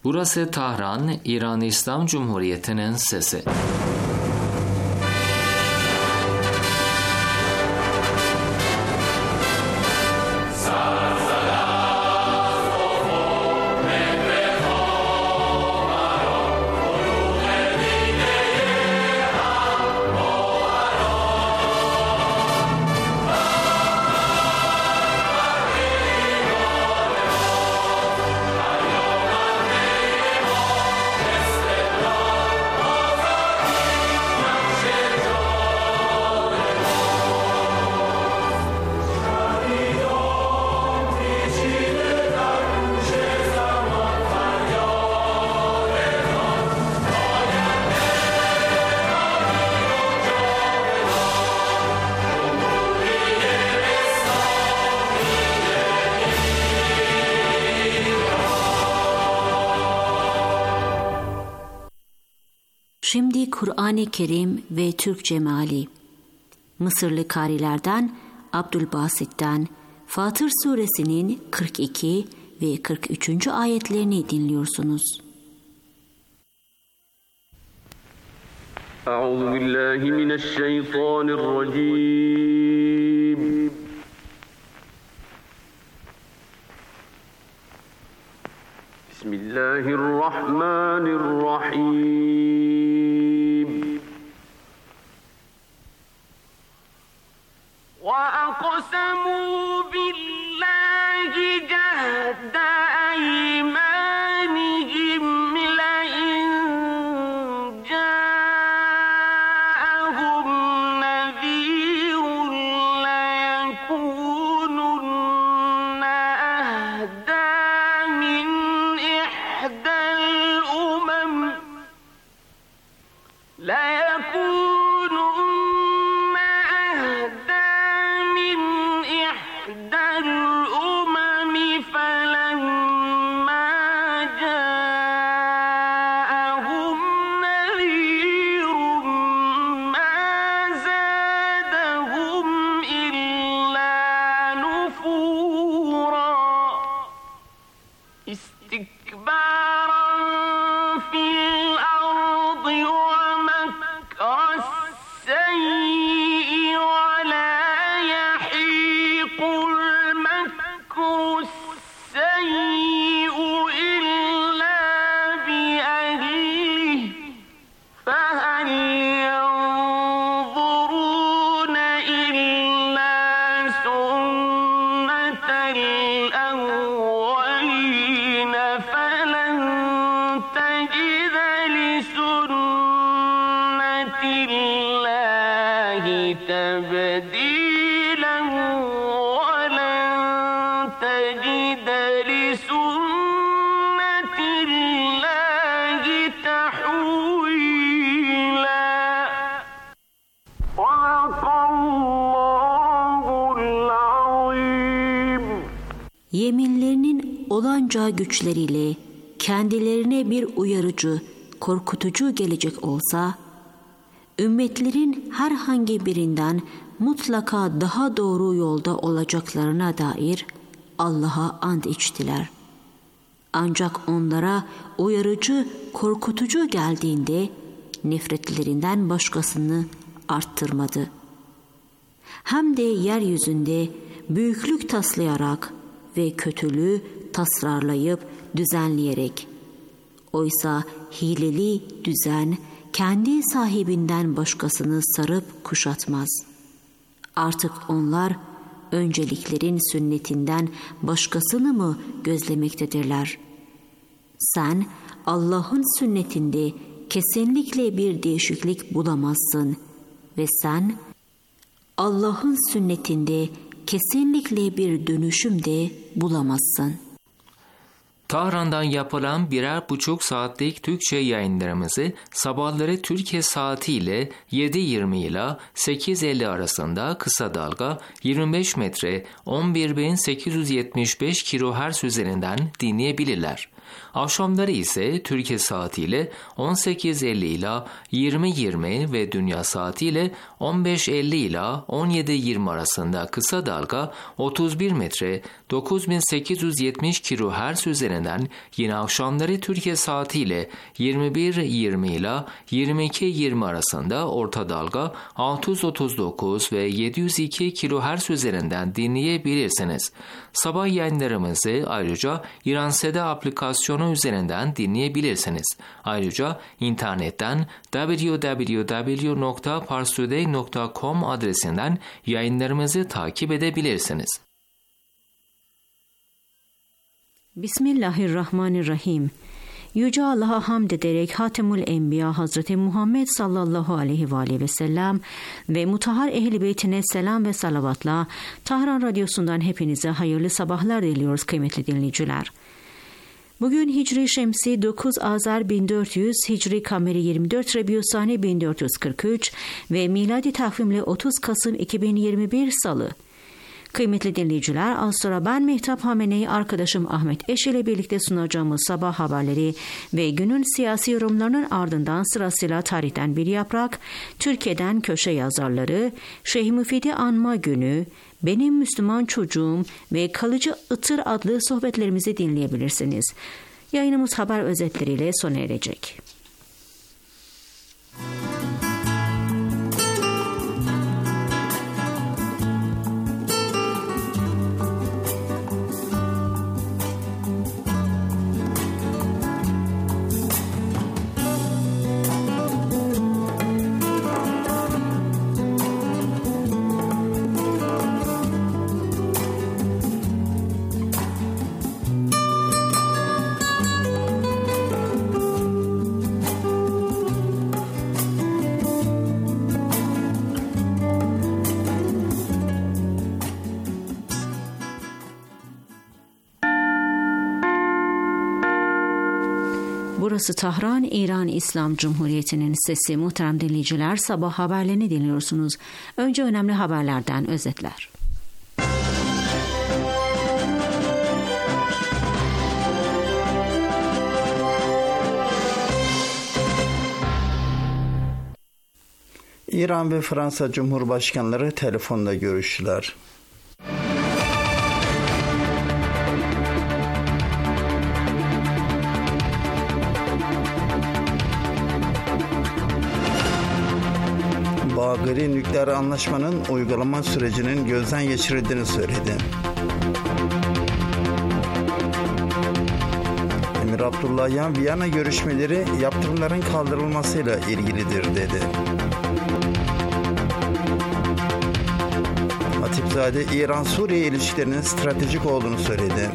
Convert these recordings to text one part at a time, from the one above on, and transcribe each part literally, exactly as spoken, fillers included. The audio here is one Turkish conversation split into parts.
Burası Tahran, İran İslam Cumhuriyeti'nin sesi. Şimdi Kur'an-ı Kerim ve Türkçe meali. Mısırlı karilerden Abdülbasit'ten Fatır Suresinin kırk iki ve kırk üçüncü ayetlerini dinliyorsunuz. Euzubillahimineşşeytanirracim. Bismillahirrahmanirrahim. وَأَقْسَمُوا بِاللَّهِ جَهْدَ أَيْمَانِهِمْ لَئِنْ جَاءَهُمْ نَذِيرٌ لَيَكُونُنَّ أَهْدَىٰ مِنْ إِحْدَى الْأُمَمِ لَيَكُونُنَّ أَهْدَىٰ مِنْ إِحْدَى الْأُمَمِ فَلَمَّا جَاءَهُمْ نَذِيرٌ مَا زَادَهُمْ إِلَّا نُفُورًا اسْتِكْبَارًا فِي الْأَرْضِ وَمَكْرَ السَّيِّئِ وَلَا يَحِيقُ الْمَكْرُ السَّيِّئُ إِلَّا بِأَهْلِهِ فَهَلْ يَنظُرُونَ إِلَّا سُنَّةَ الْأَوَّلِينَ فَلَنْ تَجِدَ لِسُنَّةِ اللَّهِ تَبْدِيلًا وَلَنْ تَجِدَ لِسُنَّةِ اللَّهِ تَحْوِيلًا. صدق الله العظيم. Yeminlerinin olanca güçleriyle kendilerine bir uyarıcı, korkutucu gelecek olsa, ümmetlerin herhangi birinden mutlaka daha doğru yolda olacaklarına dair Allah'a ant içtiler. Ancak onlara uyarıcı, korkutucu geldiğinde nefretlerinden başkasını arttırmadı. Hem de yeryüzünde büyüklük taslayarak ve kötülüğü tasarlayıp düzenleyerek. Oysa hileli düzen kendi sahibinden başkasını sarıp kuşatmaz. Artık onlar önceliklerin sünnetinden başkasını mı gözlemektedirler? Sen Allah'ın sünnetinde kesinlikle bir değişiklik bulamazsın ve sen Allah'ın sünnetinde kesinlikle bir dönüşüm de bulamazsın. Tahran'dan yapılan birer buçuk saatlik Türkçe yayınlarımızı sabahları Türkiye saatiyle yedi yirmi ile sekiz elli arasında kısa dalga yirmi beş metre on bir bin sekiz yüz yetmiş beş kilohertz üzerinden dinleyebilirler. Akşamları ise Türkiye saatiyle on sekiz elli ila yirmi yirmi ve dünya saatiyle on beş elli ila on yedi yirmi arasında kısa dalga otuz bir metre dokuz bin sekiz yüz yetmiş kilohertz üzerinden, yine akşamları Türkiye saatiyle yirmi bir yirmi ila yirmi iki yirmi arasında orta dalga altı yüz otuz dokuz ve yedi yüz iki kilohertz üzerinden dinleyebilirsiniz. Sabah yayınlarımızı ayrıca İranseda aplikasyonu üzerinden dinleyebilirsiniz. Ayrıca internetten double-u double-u double-u nokta parstoday nokta com adresinden yayınlarımızı takip edebilirsiniz. Bismillahirrahmanirrahim. Yüce Allah'a hamd ederek Hatemül Enbiya Hazreti Muhammed sallallahu aleyhi ve aleyhi ve sellem ve mutahhar ehl-i beytine selam ve salavatla Tahran Radyosu'ndan hepinize hayırlı sabahlar diliyoruz kıymetli dinleyiciler. Bugün Hicri Şemsi dokuz Azar bin dört yüz, Hicri Kameri yirmi dört Rebiyüsani bin dört yüz kırk üç ve miladi takvimle otuz Kasım iki bin yirmi bir Salı. Kıymetli dinleyiciler, az sonra ben Mehtap Hamene'yi arkadaşım Ahmet Eş ile birlikte sunacağımız sabah haberleri ve günün siyasi yorumlarının ardından sırasıyla tarihten bir yaprak, Türkiye'den köşe yazarları, Şeyh Müfidi Anma Günü, Benim Müslüman Çocuğum ve Kalıcı Itır adlı sohbetlerimizi dinleyebilirsiniz. Yayınımız haber özetleriyle sona erecek. Burası Tahran, İran İslam Cumhuriyeti'nin sesi. Muhterem dinleyiciler, sabah haberlerini dinliyorsunuz. Önce önemli haberlerden özetler. İran ve Fransa Cumhurbaşkanları telefonda görüştüler. Bagheri nükleer anlaşmanın uygulama sürecinin gözden geçirildiğini söyledi. Emir Abdullahian, Viyana görüşmeleri yaptırımların kaldırılmasıyla ilgilidir dedi. Hatipzade, İran-Suriye ilişkilerinin stratejik olduğunu söyledi.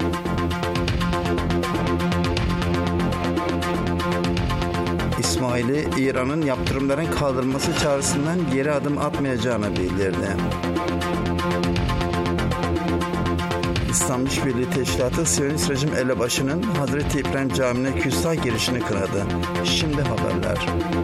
İsmaili, İran'ın yaptırımların kaldırılması çağrısından geri adım atmayacağını bildirdi. İslam İşbirliği Teşkilatı, Siyonist rejim elebaşının Hazreti İbrahim Camii'ne küstah girişini kınadı. Şimdi haberler.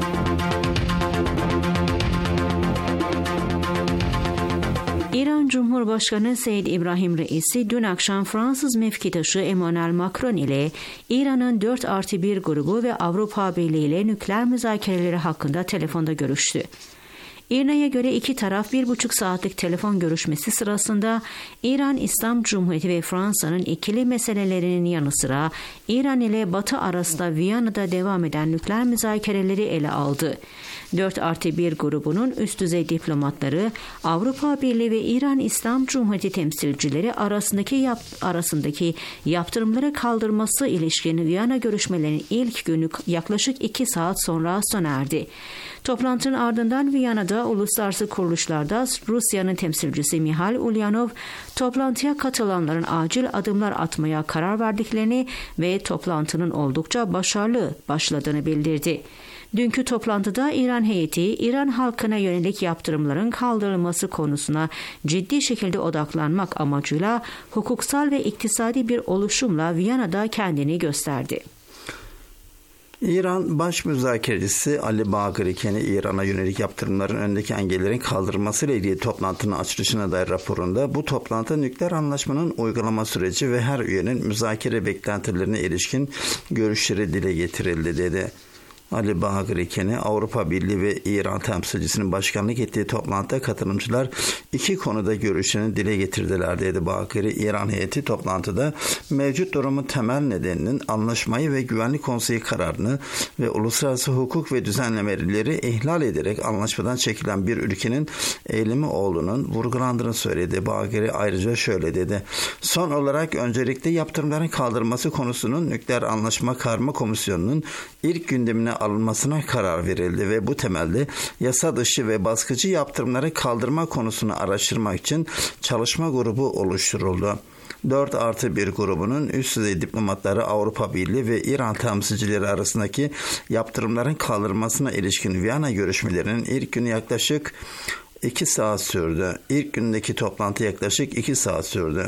İran Cumhurbaşkanı Seyyid İbrahim Reisi dün akşam Fransız mevkidaşı Emmanuel Macron ile İran'ın dört artı bir grubu ve Avrupa Birliği ile nükleer müzakereleri hakkında telefonda görüştü. İRNA'ya göre iki taraf bir buçuk saatlik telefon görüşmesi sırasında İran İslam Cumhuriyeti ve Fransa'nın ikili meselelerinin yanı sıra İran ile Batı arasında Viyana'da devam eden nükleer müzakereleri ele aldı. dört artı bir grubunun üst düzey diplomatları, Avrupa Birliği ve İran İslam Cumhuriyeti temsilcileri arasındaki yap, arasındaki yaptırımları kaldırması ilişkin Viyana görüşmelerinin ilk günü yaklaşık iki saat sonra sona erdi. Toplantının ardından Viyana'da uluslararası kuruluşlarda Rusya'nın temsilcisi Mihail Ulyanov, toplantıya katılanların acil adımlar atmaya karar verdiklerini ve toplantının oldukça başarılı başladığını bildirdi. Dünkü toplantıda İran heyeti, İran halkına yönelik yaptırımların kaldırılması konusuna ciddi şekilde odaklanmak amacıyla hukuksal ve iktisadi bir oluşumla Viyana'da kendini gösterdi. İran baş müzakerecisi Ali Bagheri Keni, İran'a yönelik yaptırımların önündeki engellerin kaldırılmasıyla ilgili toplantının açılışına dair raporunda bu toplantı nükleer anlaşmanın uygulama süreci ve her üyenin müzakere beklentilerine ilişkin görüşleri dile getirildi dedi. Ali Bagheri Keni, Avrupa Birliği ve İran temsilcisinin başkanlık ettiği toplantıda katılımcılar iki konuda görüşlerini dile getirdiler dedi Bagheri. İran heyeti toplantıda mevcut durumun temel nedeninin anlaşmayı ve Güvenlik Konseyi kararını ve uluslararası hukuk ve düzenlemeleri ihlal ederek anlaşmadan çekilen bir ülkenin eylemi olduğunun vurgulandığını söyledi. Bagheri ayrıca şöyle dedi. Son olarak öncelikle yaptırımların kaldırılması konusunun Nükleer Anlaşma Karma Komisyonu'nun ilk gündemine alınmasına karar verildi ve bu temelde yasa dışı ve baskıcı yaptırımları kaldırma konusunu araştırmak için çalışma grubu oluşturuldu. dört artı bir grubunun üst düzey diplomatları Avrupa Birliği ve İran temsilcileri arasındaki yaptırımların kaldırılmasına ilişkin Viyana görüşmelerinin ilk günü yaklaşık iki saat sürdü. İlk gündeki toplantı yaklaşık iki saat sürdü.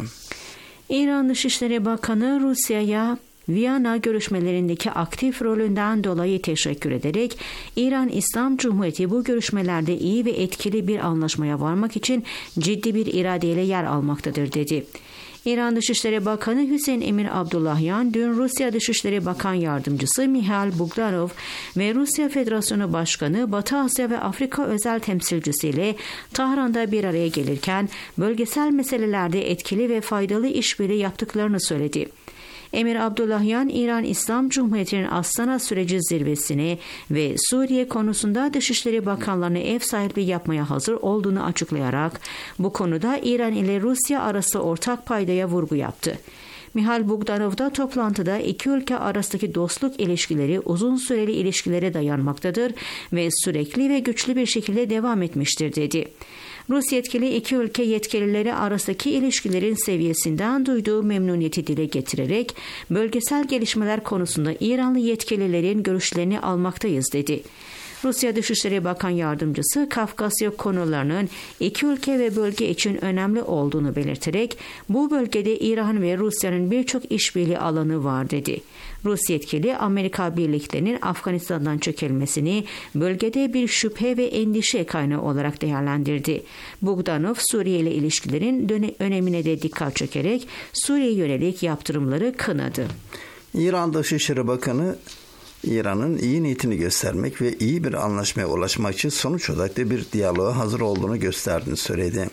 İran Dışişleri Bakanı Rusya'ya Viyana görüşmelerindeki aktif rolünden dolayı teşekkür ederek İran İslam Cumhuriyeti bu görüşmelerde iyi ve etkili bir anlaşmaya varmak için ciddi bir iradeyle yer almaktadır dedi. İran Dışişleri Bakanı Hüseyin Emir Abdullahyan dün Rusya Dışişleri Bakan Yardımcısı Mikhail Bogdanov ve Rusya Federasyonu Başkanı Batı Asya ve Afrika özel temsilcisiyle Tahran'da bir araya gelirken bölgesel meselelerde etkili ve faydalı işbirliği yaptıklarını söyledi. Emir Abdullahyan, İran İslam Cumhuriyeti'nin Astana süreci zirvesine ve Suriye konusunda Dışişleri Bakanlarına ev sahipliği yapmaya hazır olduğunu açıklayarak bu konuda İran ile Rusya arası ortak paydaya vurgu yaptı. Mikhail Bogdanov da toplantıda iki ülke arasındaki dostluk ilişkileri uzun süreli ilişkilere dayanmaktadır ve sürekli ve güçlü bir şekilde devam etmiştir dedi. Rus yetkili iki ülke yetkilileri arasındaki ilişkilerin seviyesinden duyduğu memnuniyeti dile getirerek bölgesel gelişmeler konusunda İranlı yetkililerin görüşlerini almaktayız dedi. Rusya Dışişleri Bakan Yardımcısı Kafkasya konularının iki ülke ve bölge için önemli olduğunu belirterek bu bölgede İran ve Rusya'nın birçok işbirliği alanı var dedi. Rus yetkili Amerika birliklerinin Afganistan'dan çekilmesini bölgede bir şüphe ve endişe kaynağı olarak değerlendirdi. Bogdanov Suriye ile ilişkilerin önemine de dikkat çekerek Suriye'ye yönelik yaptırımları kınadı. İran Dışişleri Bakanı İran'ın iyi niyetini göstermek ve iyi bir anlaşmaya ulaşmak için sonuç odaklı bir diyaloğa hazır olduğunu gösterdiğini söyledi.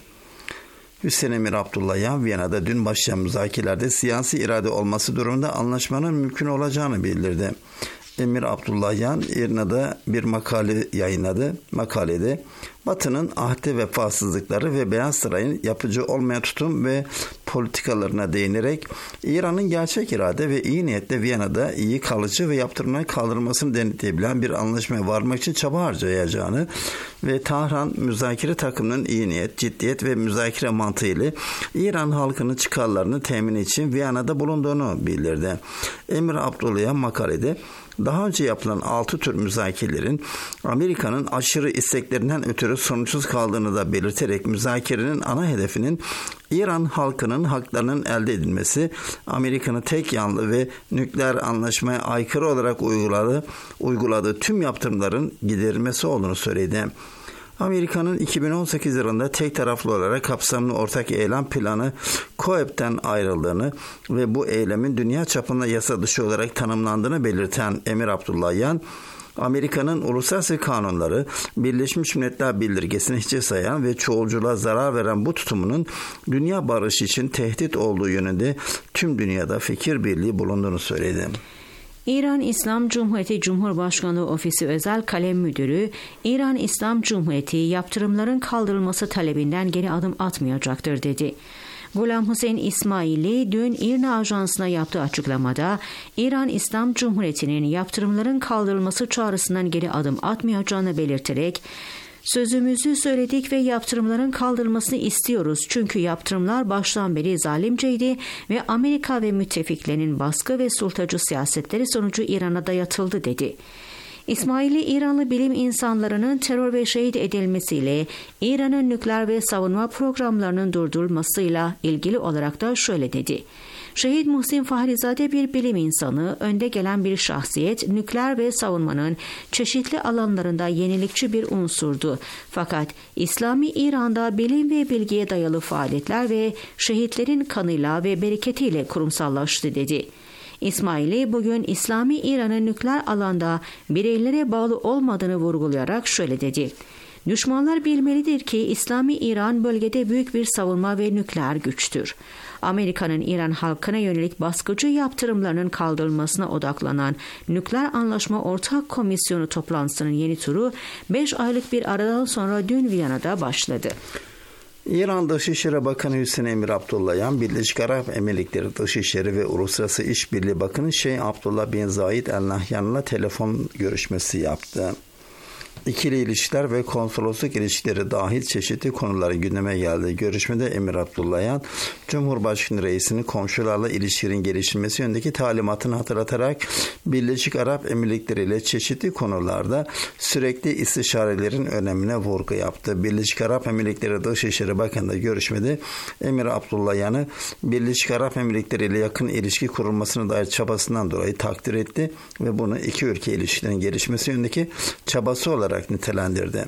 Hüseyin Emir Abdullahyan, Viyana'da dün başlayan müzakerelerde siyasi irade olması durumunda anlaşmanın mümkün olacağını bildirdi. Emir Abdullahyan, İrna'da bir makale yayınladı. Makalede Batı'nın ahde vefasızlıkları ve Beyaz Saray'ın yapıcı olmayan tutum ve politikalarına değinerek İran'ın gerçek irade ve iyi niyetle Viyana'da iyi, kalıcı ve yaptırımların kaldırılmasını denetleyebilen bir anlaşmaya varmak için çaba harcayacağını ve Tahran müzakere takımının iyi niyet, ciddiyet ve müzakere mantığıyla İran halkının çıkarlarını temin için Viyana'da bulunduğunu bildirdi. Emir Abdullahyan makalede daha önce yapılan altı tür müzakerelerin Amerika'nın aşırı isteklerinden ötürü sonuçsuz kaldığını da belirterek müzakerenin ana hedefinin İran halkının haklarının elde edilmesi, Amerika'nın tek yanlı ve nükleer anlaşmaya aykırı olarak uyguladığı, uyguladığı tüm yaptırımların giderilmesi olduğunu söyledi. Amerika'nın iki bin on sekiz yılında tek taraflı olarak kapsamlı ortak eylem planı C O E P'ten ayrıldığını ve bu eylemin dünya çapında yasa dışı olarak tanımlandığını belirten Emir Abdullahyan, Amerika'nın uluslararası kanunları, Birleşmiş Milletler Bildirgesi'ni hiçe sayan ve çoğulculuğa zarar veren bu tutumunun dünya barışı için tehdit olduğu yönünde tüm dünyada fikir birliği bulunduğunu söyledi. İran İslam Cumhuriyeti Cumhurbaşkanlığı Ofisi Özel Kalem Müdürü, İran İslam Cumhuriyeti yaptırımların kaldırılması talebinden geri adım atmayacaktır dedi. Gulam Hüseyin İsmaili dün İRNA Ajansı'na yaptığı açıklamada İran İslam Cumhuriyeti'nin yaptırımların kaldırılması çağrısından geri adım atmayacağını belirterek "Sözümüzü söyledik ve yaptırımların kaldırılmasını istiyoruz. Çünkü yaptırımlar baştan beri zalimceydi ve Amerika ve müttefiklerinin baskı ve sultacı siyasetleri sonucu İran'a dayatıldı" dedi. İsmaili, İranlı bilim insanlarının terör ve şehit edilmesiyle İran'ın nükleer ve savunma programlarının durdurulmasıyla ilgili olarak da şöyle dedi. Şehit Muhsin Fahrizade bir bilim insanı, önde gelen bir şahsiyet, nükleer ve savunmanın çeşitli alanlarında yenilikçi bir unsurdu. Fakat İslami İran'da bilim ve bilgiye dayalı faaliyetler ve şehitlerin kanıyla ve bereketiyle kurumsallaştı dedi. İsmaili bugün İslami İran'ın nükleer alanda bireylere bağlı olmadığını vurgulayarak şöyle dedi. Düşmanlar bilmelidir ki İslami İran bölgede büyük bir savunma ve nükleer güçtür. Amerika'nın İran halkına yönelik baskıcı yaptırımlarının kaldırılmasına odaklanan Nükleer Anlaşma Ortak Komisyonu toplantısının yeni turu beş aylık bir aradan sonra dün Viyana'da başladı. İran Dışişleri Bakanı Hüseyin Emir Abdullahian, Birleşik Arap Emirlikleri Dışişleri ve Uluslararası İşbirliği Bakanı Şeyh Abdullah bin Zayed Al Nahyan'la telefon görüşmesi yaptı. İkili ilişkiler ve konsolosluk ilişkileri dahil çeşitli konular gündeme geldi. Görüşmede Emir Abdullahian, Cumhurbaşkanı Reisi'nin komşularla ilişkilerin geliştirilmesi yönündeki talimatını hatırlatarak Birleşik Arap Emirlikleri ile çeşitli konularda sürekli istişarelerin önemine vurgu yaptı. Birleşik Arap Emirlikleri Dışişleri Bakanı da görüşmede Emir Abdullahian'ı Birleşik Arap Emirlikleri ile yakın ilişki kurulmasına dair çabasından dolayı takdir etti ve bunu iki ülke ilişkilerinin gelişmesi yönündeki çabası olarak nitelendirdi.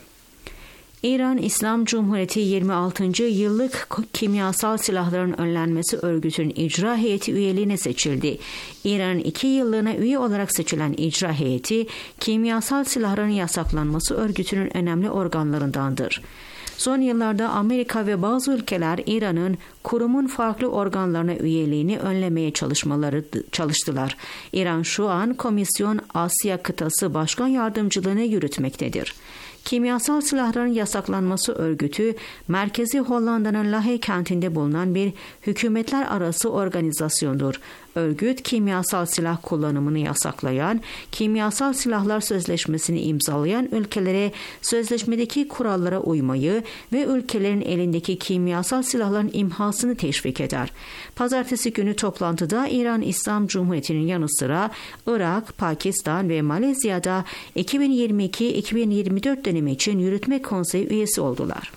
İran İslam Cumhuriyeti yirmi altıncı Yıllık Kimyasal Silahların Önlenmesi Örgütü'nün icra heyeti üyeliğine seçildi. İran'ın iki yıllığına üye olarak seçilen icra heyeti, kimyasal silahların yasaklanması örgütünün önemli organlarındandır. Son yıllarda Amerika ve bazı ülkeler İran'ın kurumun farklı organlarına üyeliğini önlemeye çalışmaları çalıştılar. İran şu an Komisyon Asya Kıtası Başkan Yardımcılığını yürütmektedir. Kimyasal Silahların Yasaklanması Örgütü, merkezi Hollanda'nın Lahey kentinde bulunan bir hükümetler arası organizasyondur. Örgüt, kimyasal silah kullanımını yasaklayan, kimyasal silahlar sözleşmesini imzalayan ülkelere sözleşmedeki kurallara uymayı ve ülkelerin elindeki kimyasal silahların imhasını teşvik eder. Pazartesi günü toplantıda İran İslam Cumhuriyeti'nin yanı sıra Irak, Pakistan ve Malezya'da iki bin yirmi iki iki bin yirmi dört dönemi için Yürütme Konseyi üyesi oldular.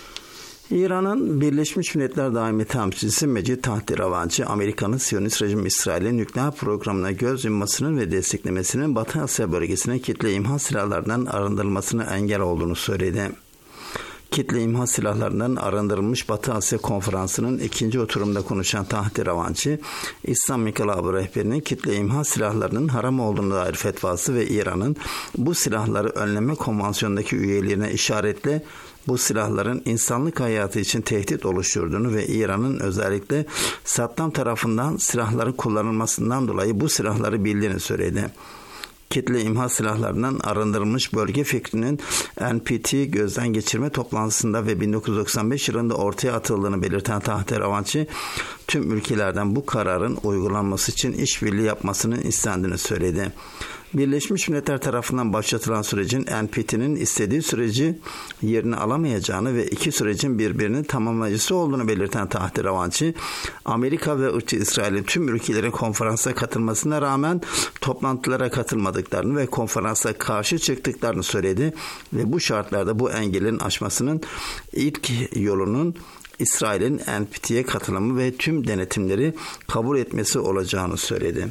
İran'ın Birleşmiş Milletler Daimi Temsilcisi Mecid Tahtiravanci, Amerika'nın Siyonist rejim İsrail'in nükleer programına göz yummasının ve desteklemesinin Batı Asya bölgesine kitle imha silahlarından arındırılmasına engel olduğunu söyledi. Kitle imha silahlarından arındırılmış Batı Asya Konferansı'nın ikinci oturumda konuşan Tahtiravanci, İslam İnkılabı rehberinin kitle imha silahlarının haram olduğuna dair fetvası ve İran'ın bu silahları önleme konvansiyonundaki üyelerine işaretle bu silahların insanlık hayatı için tehdit oluşturduğunu ve İran'ın özellikle Saddam tarafından silahların kullanılmasından dolayı bu silahları bildiğini söyledi. Kitle imha silahlarından arındırılmış bölge fikrinin N P T gözden geçirme toplantısında ve bin dokuz yüz doksan beş yılında ortaya atıldığını belirten Tahtiravanci, tüm ülkelerden bu kararın uygulanması için işbirliği yapmasının istendiğini söyledi. Birleşmiş Milletler tarafından başlatılan sürecin N P T'nin istediği süreci yerini alamayacağını ve iki sürecin birbirini tamamlayıcısı olduğunu belirten Tahtiravanci, Amerika ve ırkçı İsrail'in tüm ülkelerin konferansa katılmasına rağmen toplantılara katılmadıklarını ve konferansa karşı çıktıklarını söyledi ve bu şartlarda bu engelin aşmasının ilk yolunun İsrail'in N P T'ye katılımı ve tüm denetimleri kabul etmesi olacağını söyledi.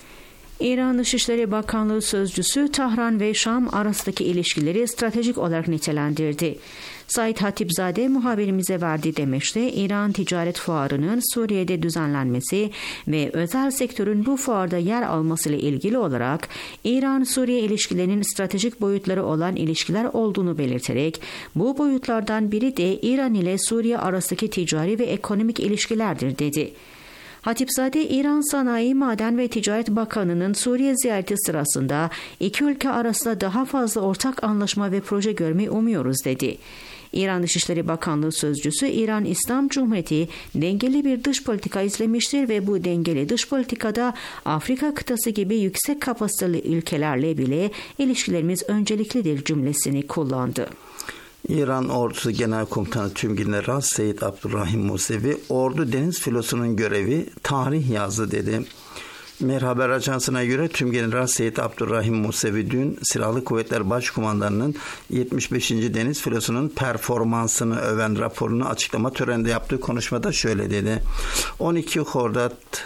İran Dışişleri Bakanlığı Sözcüsü Tahran ve Şam arasındaki ilişkileri stratejik olarak nitelendirdi. Said Hatipzade muhabirimize verdiği demeçte İran Ticaret Fuarı'nın Suriye'de düzenlenmesi ve özel sektörün bu fuarda yer almasıyla ilgili olarak İran-Suriye ilişkilerinin stratejik boyutları olan ilişkiler olduğunu belirterek bu boyutlardan biri de İran ile Suriye arasındaki ticari ve ekonomik ilişkilerdir dedi. Hatipzade, İran Sanayi, Maden ve Ticaret Bakanı'nın Suriye ziyareti sırasında iki ülke arasında daha fazla ortak anlaşma ve proje görmeyi umuyoruz dedi. İran Dışişleri Bakanlığı Sözcüsü, İran İslam Cumhuriyeti dengeli bir dış politika izlemiştir ve bu dengeli dış politikada Afrika kıtası gibi yüksek kapasiteli ülkelerle bile ilişkilerimiz önceliklidir cümlesini kullandı. İran Ordusu Genel Komutanı Tümgeneral Seyyid Abdurrahim Musevi, Ordu Deniz Filosu'nun görevi tarih yazdı dedi. Mer Haber Ajansı'na göre Tümgeneral Seyyid Abdurrahim Musevi dün Silahlı Kuvvetler Başkumandanı'nın yetmiş beşinci Deniz Filosu'nun performansını öven raporunu açıklama töreninde yaptığı konuşmada şöyle dedi. on iki Hordat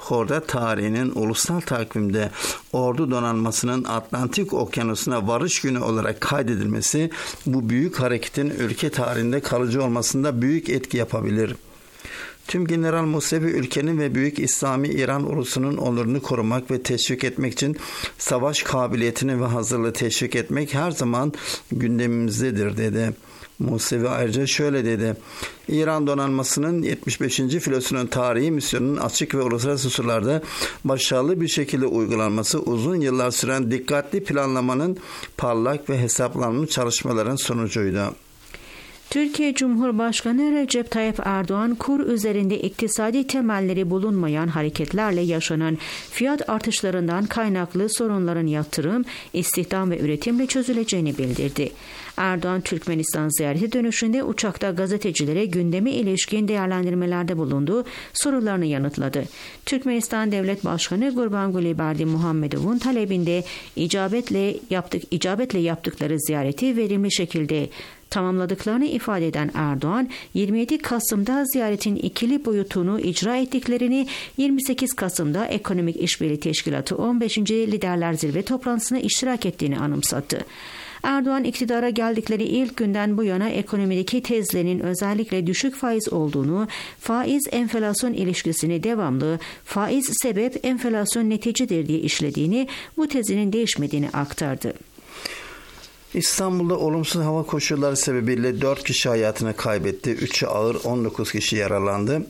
Horda tarihinin ulusal takvimde ordu donanmasının Atlantik Okyanusu'na varış günü olarak kaydedilmesi bu büyük hareketin ülke tarihinde kalıcı olmasında büyük etki yapabilir. Tüm General Musevi ülkenin ve Büyük İslami İran ulusunun onurunu korumak ve teşvik etmek için savaş kabiliyetini ve hazırlığı teşvik etmek her zaman gündemimizdedir dedi. Musevi ayrıca şöyle dedi. İran donanmasının yetmiş beşinci filosunun tarihi misyonunun açık ve uluslararası sularda başarılı bir şekilde uygulanması uzun yıllar süren dikkatli planlamanın parlak ve hesaplanmış çalışmaların sonucuydu. Türkiye Cumhurbaşkanı Recep Tayyip Erdoğan, kur üzerinde iktisadi temelleri bulunmayan hareketlerle yaşanan fiyat artışlarından kaynaklı sorunların yatırım, istihdam ve üretimle çözüleceğini bildirdi. Erdoğan, Türkmenistan ziyareti dönüşünde uçakta gazetecilere gündeme ilişkin değerlendirmelerde bulundu, sorularını yanıtladı. Türkmenistan Devlet Başkanı Gurbanguly Berdimuhamedov'un talebinde icabetle, yaptık, icabetle yaptıkları ziyareti verimli şekilde tamamladıklarını ifade eden Erdoğan, yirmi yedi Kasım'da ziyaretin ikili boyutunu icra ettiklerini, yirmi sekiz Kasım'da Ekonomik İşbirliği Teşkilatı on beşinci Liderler Zirve toplantısına iştirak ettiğini anımsattı. Erdoğan, iktidara geldikleri ilk günden bu yana ekonomideki tezlerinin özellikle düşük faiz olduğunu, faiz-enflasyon ilişkisini devamlı, faiz sebep, enflasyon neticedir diye işlediğini, bu tezinin değişmediğini aktardı. İstanbul'da olumsuz hava koşulları sebebiyle dört kişi hayatını kaybetti. üçü ağır, on dokuz kişi yaralandı.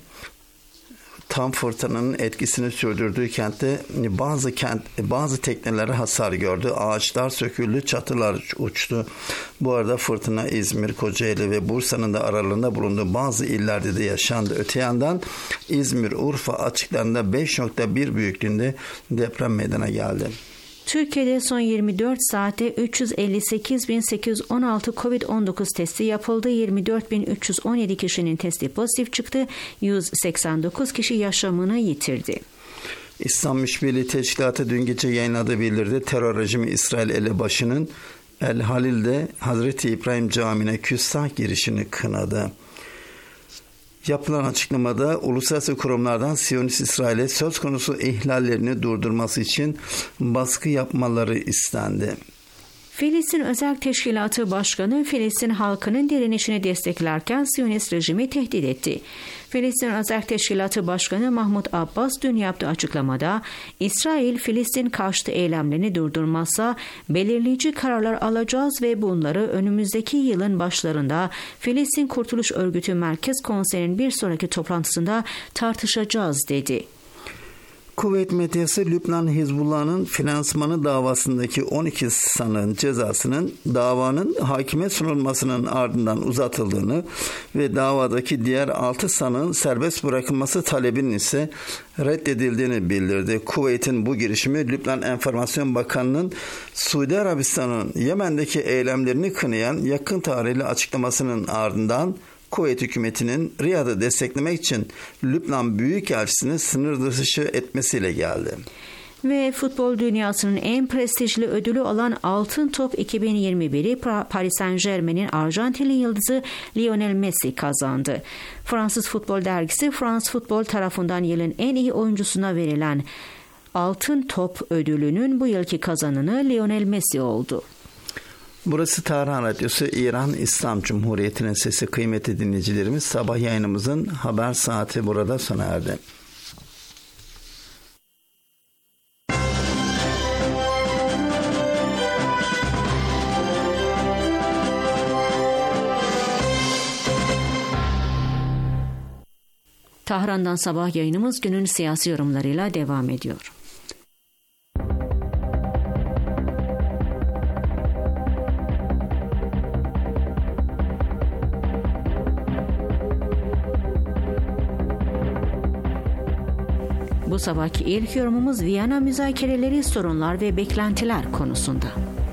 Tam fırtınanın etkisini sürdürdüğü kentte bazı kent bazı tekneleri hasar gördü. Ağaçlar söküldü, çatılar uçtu. Bu arada fırtına İzmir, Kocaeli ve Bursa'nın da aralığında bulunduğu bazı illerde de yaşandı. Öte yandan İzmir, Urfa açıklarında beş nokta bir büyüklüğünde deprem meydana geldi. Türkiye'de son yirmi dört saatte üç yüz elli sekiz bin sekiz yüz on altı kovid on dokuz testi yapıldı. yirmi dört bin üç yüz on yedi kişinin testi pozitif çıktı. yüz seksen dokuz kişi yaşamını yitirdi. İslam İşbirliği Teşkilatı dün gece yayınladığı bildirdi. Terör rejimi İsrail elebaşının El Halil'de Hazreti İbrahim Camii'ne küstah girişini kınadı. Yapılan açıklamada uluslararası kurumlardan Siyonist İsrail'e söz konusu ihlallerini durdurması için baskı yapmaları istendi. Filistin Özel Teşkilatı Başkanı Filistin halkının direnişini desteklerken Siyonist rejimi tehdit etti. Filistin Özel Teşkilatı Başkanı Mahmut Abbas dün yaptığı açıklamada, İsrail Filistin karşıtı eylemlerini durdurmazsa belirleyici kararlar alacağız ve bunları önümüzdeki yılın başlarında Filistin Kurtuluş Örgütü Merkez Konseyi'nin bir sonraki toplantısında tartışacağız dedi. Kuveyt medyası Lübnan Hizbullah'ın finansmanı davasındaki on iki sanığın cezasının davanın hakime sunulmasının ardından uzatıldığını ve davadaki diğer altı sanığın serbest bırakılması talebinin ise reddedildiğini bildirdi. Kuveyt'in bu girişimi Lübnan Enformasyon Bakanı'nın Suudi Arabistan'ın Yemen'deki eylemlerini kınayan yakın tarihli açıklamasının ardından Kuveyt hükümetinin Riyad'ı desteklemek için Lübnan Büyükelçisi'ni sınır dışı etmesiyle geldi. Ve futbol dünyasının en prestijli ödülü olan Altın Top iki bin yirmi biri Paris Saint-Germain'in Arjantinli yıldızı Lionel Messi kazandı. Fransız futbol dergisi France Football tarafından yılın en iyi oyuncusuna verilen Altın Top ödülünün bu yılki kazananı Lionel Messi oldu. Burası Tarhan Radyosu, İran İslam Cumhuriyeti'nin sesi. Kıymetli dinleyicilerimiz, sabah yayınımızın haber saati burada sona erdi. Tahran'dan sabah yayınımız günün siyasi yorumlarıyla devam ediyor. Bu sabahki ilk yorumumuz Viyana müzakereleri, sorunlar ve beklentiler konusunda.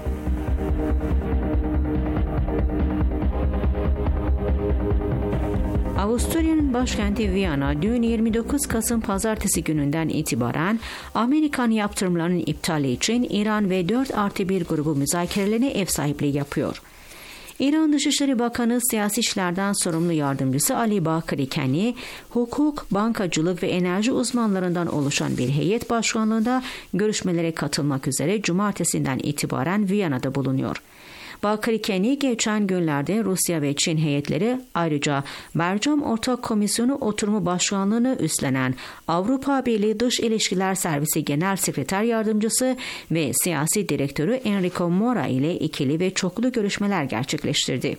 Avusturya'nın başkenti Viyana dün yirmi dokuz Kasım Pazartesi gününden itibaren Amerikan yaptırımlarının iptali için İran ve dört artı bir grubu müzakerelerine ev sahipliği yapıyor. İran Dışişleri Bakanı Siyasi İşlerden Sorumlu Yardımcısı Ali Bakri Kani, hukuk, bankacılık ve enerji uzmanlarından oluşan bir heyet başkanlığında görüşmelere katılmak üzere cumartesinden itibaren Viyana'da bulunuyor. Bakri Kani geçen günlerde Rusya ve Çin heyetleri, ayrıca Bercam Ortak Komisyonu oturumu başkanlığını üstlenen Avrupa Birliği Dış İlişkiler Servisi Genel Sekreter Yardımcısı ve Siyasi Direktörü Enrico Mora ile ikili ve çoklu görüşmeler gerçekleştirdi.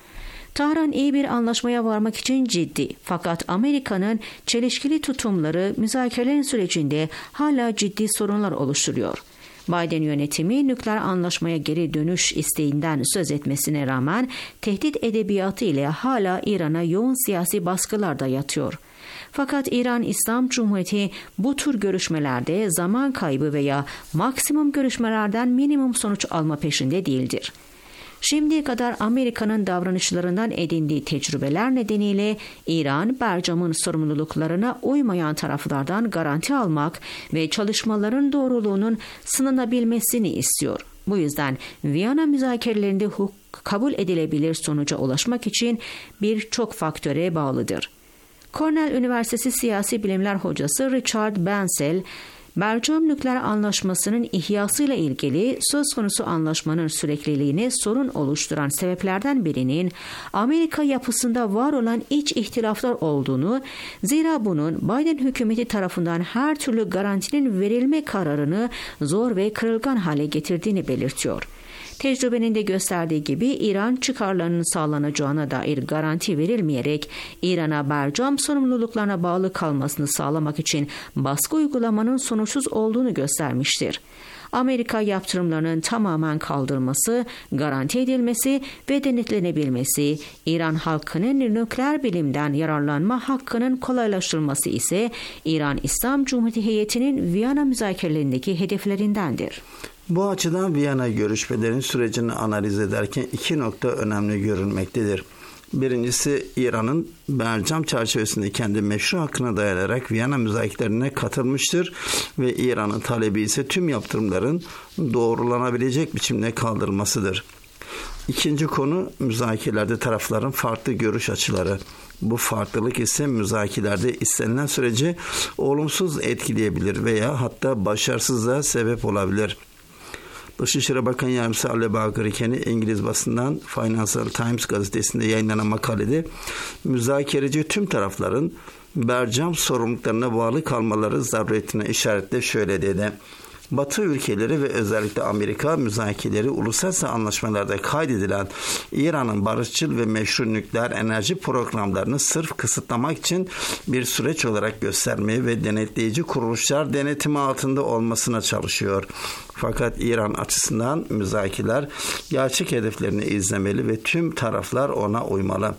Tahran iyi bir anlaşmaya varmak için ciddi, fakat Amerika'nın çelişkili tutumları müzakerelerin sürecinde hala ciddi sorunlar oluşturuyor. Biden yönetimi nükleer anlaşmaya geri dönüş isteğinden söz etmesine rağmen tehdit edebiyatı ile hala İran'a yoğun siyasi baskılarda yatıyor. Fakat İran İslam Cumhuriyeti bu tür görüşmelerde zaman kaybı veya maksimum görüşmelerden minimum sonuç alma peşinde değildir. Şimdiye kadar Amerika'nın davranışlarından edindiği tecrübeler nedeniyle İran, Bercam'ın sorumluluklarına uymayan taraflardan garanti almak ve çalışmaların doğruluğunun sınanabilmesini istiyor. Bu yüzden Viyana müzakerelerinde hukuk kabul edilebilir sonuca ulaşmak için birçok faktöre bağlıdır. Cornell Üniversitesi Siyasi Bilimler Hocası Richard Bensel, Bercam Nükleer Anlaşması'nın ihyasıyla ilgili söz konusu anlaşmanın sürekliliğine sorun oluşturan sebeplerden birinin Amerika yapısında var olan iç ihtilaflar olduğunu, zira bunun Biden hükümeti tarafından her türlü garantinin verilme kararını zor ve kırılgan hale getirdiğini belirtiyor. Tecrübenin de gösterdiği gibi İran çıkarlarının sağlanacağına dair garanti verilmeyerek İran'a Bercam sorumluluklarına bağlı kalmasını sağlamak için baskı uygulamanın sonuçsuz olduğunu göstermiştir. Amerika yaptırımlarının tamamen kaldırılması, garanti edilmesi ve denetlenebilmesi, İran halkının nükleer bilimden yararlanma hakkının kolaylaştırılması ise İran İslam Cumhuriyeti heyetinin Viyana müzakerelerindeki hedeflerindendir. Bu açıdan Viyana görüşmelerinin sürecini analiz ederken iki nokta önemli görülmektedir. Birincisi, İran'ın Bercam çerçevesinde kendi meşru hakkına dayanarak Viyana müzakerelerine katılmıştır ve İran'ın talebi ise tüm yaptırımların doğrulanabilecek biçimde kaldırılmasıdır. İkinci konu, müzakerelerde tarafların farklı görüş açıları. Bu farklılık ise müzakerelerde istenilen süreci olumsuz etkileyebilir veya hatta başarısızlığa sebep olabilir. Dışişleri Bakan Yardımcısı Ali Bakri Kani İngiliz basından Financial Times gazetesinde yayınlanan makalede müzakereci tüm tarafların Bercam sorumluluklarına bağlı kalmaları zaruretine işaretle şöyle dedi. Batı ülkeleri ve özellikle Amerika müzakereleri uluslararası anlaşmalarda kaydedilen İran'ın barışçıl ve meşru nükleer enerji programlarını sırf kısıtlamak için bir süreç olarak göstermeye ve denetleyici kuruluşlar denetimi altında olmasına çalışıyor. Fakat İran açısından müzakereler gerçek hedeflerini izlemeli ve tüm taraflar ona uymalı.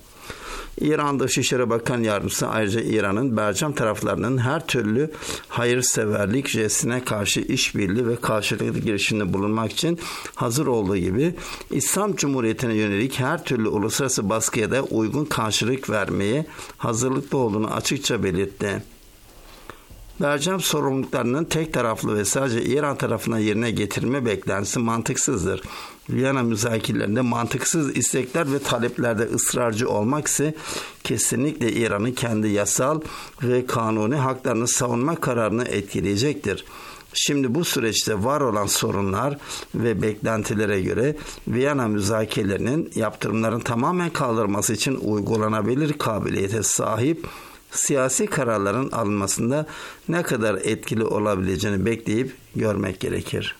İran Dışişleri Bakan Yardımcısı ayrıca İran'ın Bercam taraflarının her türlü hayırseverlik jestine karşı işbirliği ve karşılıklı girişiminde bulunmak için hazır olduğu gibi İslam Cumhuriyeti'ne yönelik her türlü uluslararası baskıya da uygun karşılık vermeye hazırlıklı olduğunu açıkça belirtti. Bercam sorumluluklarının tek taraflı ve sadece İran tarafına yerine getirilme beklentisi mantıksızdır. Viyana müzakerelerinde mantıksız istekler ve taleplerde ısrarcı olmak ise kesinlikle İran'ın kendi yasal ve kanuni haklarını savunma kararını etkileyecektir. Şimdi bu süreçte var olan sorunlar ve beklentilere göre Viyana müzakerelerinin yaptırımların tamamen kaldırılması için uygulanabilir kabiliyete sahip siyasi kararların alınmasında ne kadar etkili olabileceğini bekleyip görmek gerekir.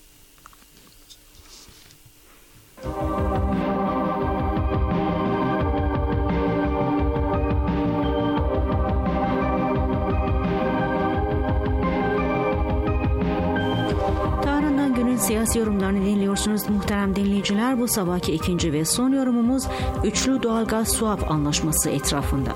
Tahran'dan günün siyasi yorumlarını dinliyorsunuz muhterem dinleyiciler. Bu sabahki ikinci ve son yorumumuz üçlü doğalgaz swap anlaşması etrafında.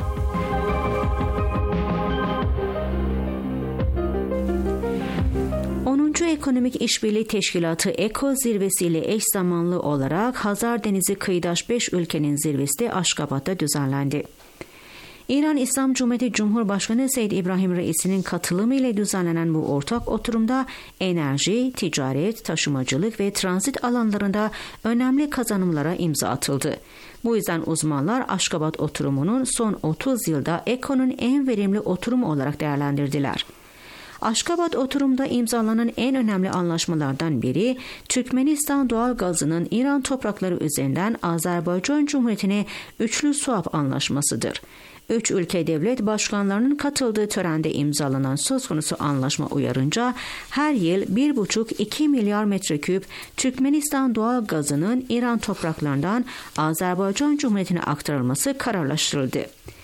onuncu Ekonomik İşbirliği Teşkilatı E K O zirvesiyle eş zamanlı olarak Hazar Denizi kıyıdaş beş ülkenin zirvesi de Aşgabat'ta düzenlendi. İran İslam Cumhuriyeti Cumhurbaşkanı Seyyid İbrahim Reisi'nin katılımı ile düzenlenen bu ortak oturumda enerji, ticaret, taşımacılık ve transit alanlarında önemli kazanımlara imza atıldı. Bu yüzden uzmanlar Aşkabat oturumunun son otuz yılda E K O'nun en verimli oturumu olarak değerlendirdiler. Aşkabat oturumda imzalanan en önemli anlaşmalardan biri Türkmenistan doğal gazının İran toprakları üzerinden Azerbaycan Cumhuriyeti'ne üçlü swap anlaşmasıdır. Üç ülke devlet başkanlarının katıldığı törende imzalanan söz konusu anlaşma uyarınca her yıl bir buçuk iki milyar metreküp Türkmenistan doğal gazının İran topraklarından Azerbaycan Cumhuriyeti'ne aktarılması kararlaştırıldı.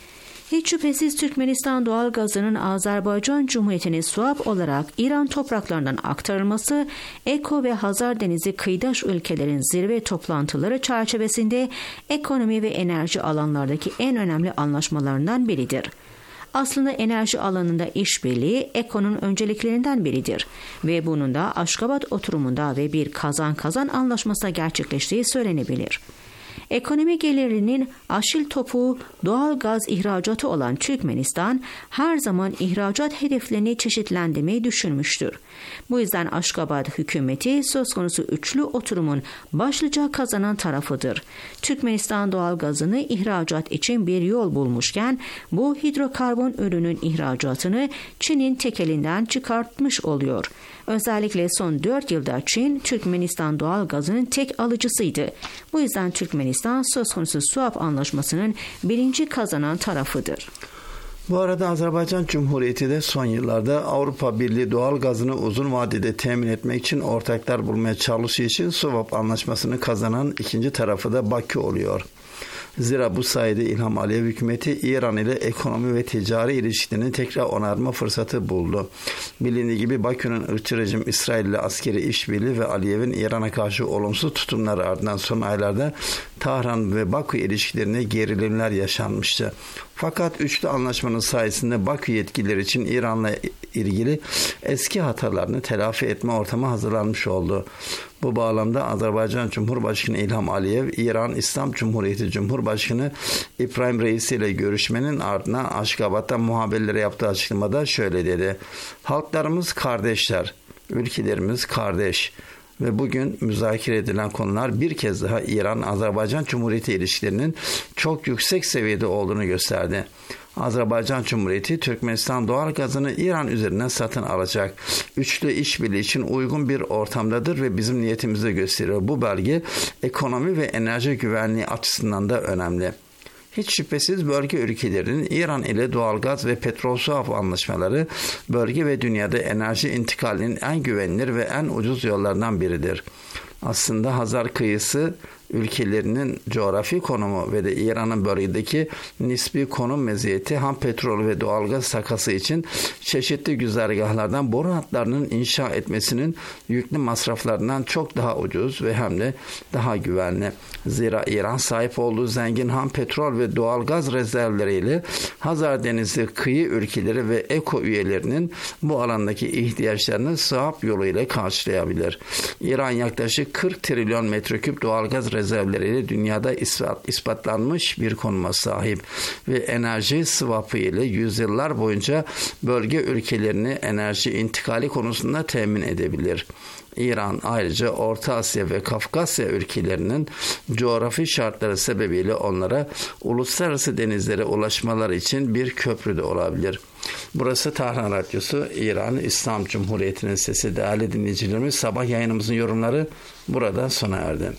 Hiç şüphesiz Türkmenistan doğal gazının Azerbaycan Cumhuriyeti'ne swap olarak İran topraklarından aktarılması, E K O ve Hazar Denizi kıyıdaş ülkelerin zirve toplantıları çerçevesinde ekonomi ve enerji alanlardaki en önemli anlaşmalarından biridir. Aslında enerji alanında işbirliği E K O'nun önceliklerinden biridir ve bunun da Aşkabat oturumunda ve bir kazan kazan anlaşmasına gerçekleştiği söylenebilir. Ekonomi gelirinin aşil topuğu doğal gaz ihracatı olan Türkmenistan her zaman ihracat hedeflerini çeşitlendirmeyi düşünmüştür. Bu yüzden Aşkabat hükümeti söz konusu üçlü oturumun başlıca kazanan tarafıdır. Türkmenistan doğal gazını ihracat için bir yol bulmuşken bu hidrokarbon ürünün ihracatını Çin'in tekelinden çıkartmış oluyor. Özellikle son dört yılda Çin, Türkmenistan doğal gazının tek alıcısıydı. Bu yüzden Türkmenistan söz konusu swap anlaşmasının birinci kazanan tarafıdır. Bu arada Azerbaycan Cumhuriyeti de son yıllarda Avrupa Birliği doğal gazını uzun vadede temin etmek için ortaklar bulmaya çalıştığı için swap anlaşmasını kazanan ikinci tarafı da Bakü oluyor. Zira bu sayede İlham Aliyev hükümeti İran ile ekonomi ve ticari ilişkilerini tekrar onarma fırsatı buldu. Bilindiği gibi Bakü'nün ırkçı rejim İsrail ile askeri işbirliği ve Aliyev'in İran'a karşı olumsuz tutumları ardından son aylarda Tahran ve Bakü ilişkilerinde gerilimler yaşanmıştı. Fakat üçlü anlaşmanın sayesinde Bakü yetkilileri için İran'la ilgili eski hatalarını telafi etme ortamı hazırlanmış oldu. Bu bağlamda Azerbaycan Cumhurbaşkanı İlham Aliyev, İran İslam Cumhuriyeti Cumhurbaşkanı İbrahim Reisi ile görüşmenin ardından Aşkabat'ta muhabirlere yaptığı açıklamada şöyle dedi: "Halklarımız kardeşler, ülkelerimiz kardeş." Ve bugün müzakere edilen konular bir kez daha İran-Azerbaycan Cumhuriyeti ilişkilerinin çok yüksek seviyede olduğunu gösterdi. Azerbaycan Cumhuriyeti Türkmenistan doğal gazını İran üzerinden satın alacak. Üçlü işbirliği için uygun bir ortamdadır ve bizim niyetimizi de gösteriyor. Bu belge ekonomi ve enerji güvenliği açısından da önemli. Hiç şüphesiz bölge ülkelerinin İran ile doğalgaz ve petrol swap anlaşmaları bölge ve dünyada enerji intikalinin en güvenilir ve en ucuz yollarından biridir. Aslında Hazar kıyısı ülkelerinin coğrafi konumu ve de İran'ın bölgedeki nispi konum meziyeti ham petrol ve doğalgaz takası için çeşitli güzergahlardan boru hatlarının inşa etmesinin yüklü masraflarından çok daha ucuz ve hem de daha güvenli. Zira İran sahip olduğu zengin ham petrol ve doğalgaz rezervleriyle Hazar Denizi kıyı ülkeleri ve E K O üyelerinin bu alandaki ihtiyaçlarını swap yoluyla karşılayabilir. İran yaklaşık kırk trilyon metreküp doğalgaz rezervleriyle dünyada ispat, ispatlanmış bir konuma sahip ve enerji swapı ile yüzyıllar boyunca bölge ülkelerini enerji intikali konusunda temin edebilir. İran ayrıca Orta Asya ve Kafkasya ülkelerinin coğrafi şartları sebebiyle onlara uluslararası denizlere ulaşmaları için bir köprü de olabilir. Burası Tahran Radyosu, İran İslam Cumhuriyeti'nin sesi. Değerli dinleyicilerimiz, sabah yayınımızın yorumları burada sona erdi.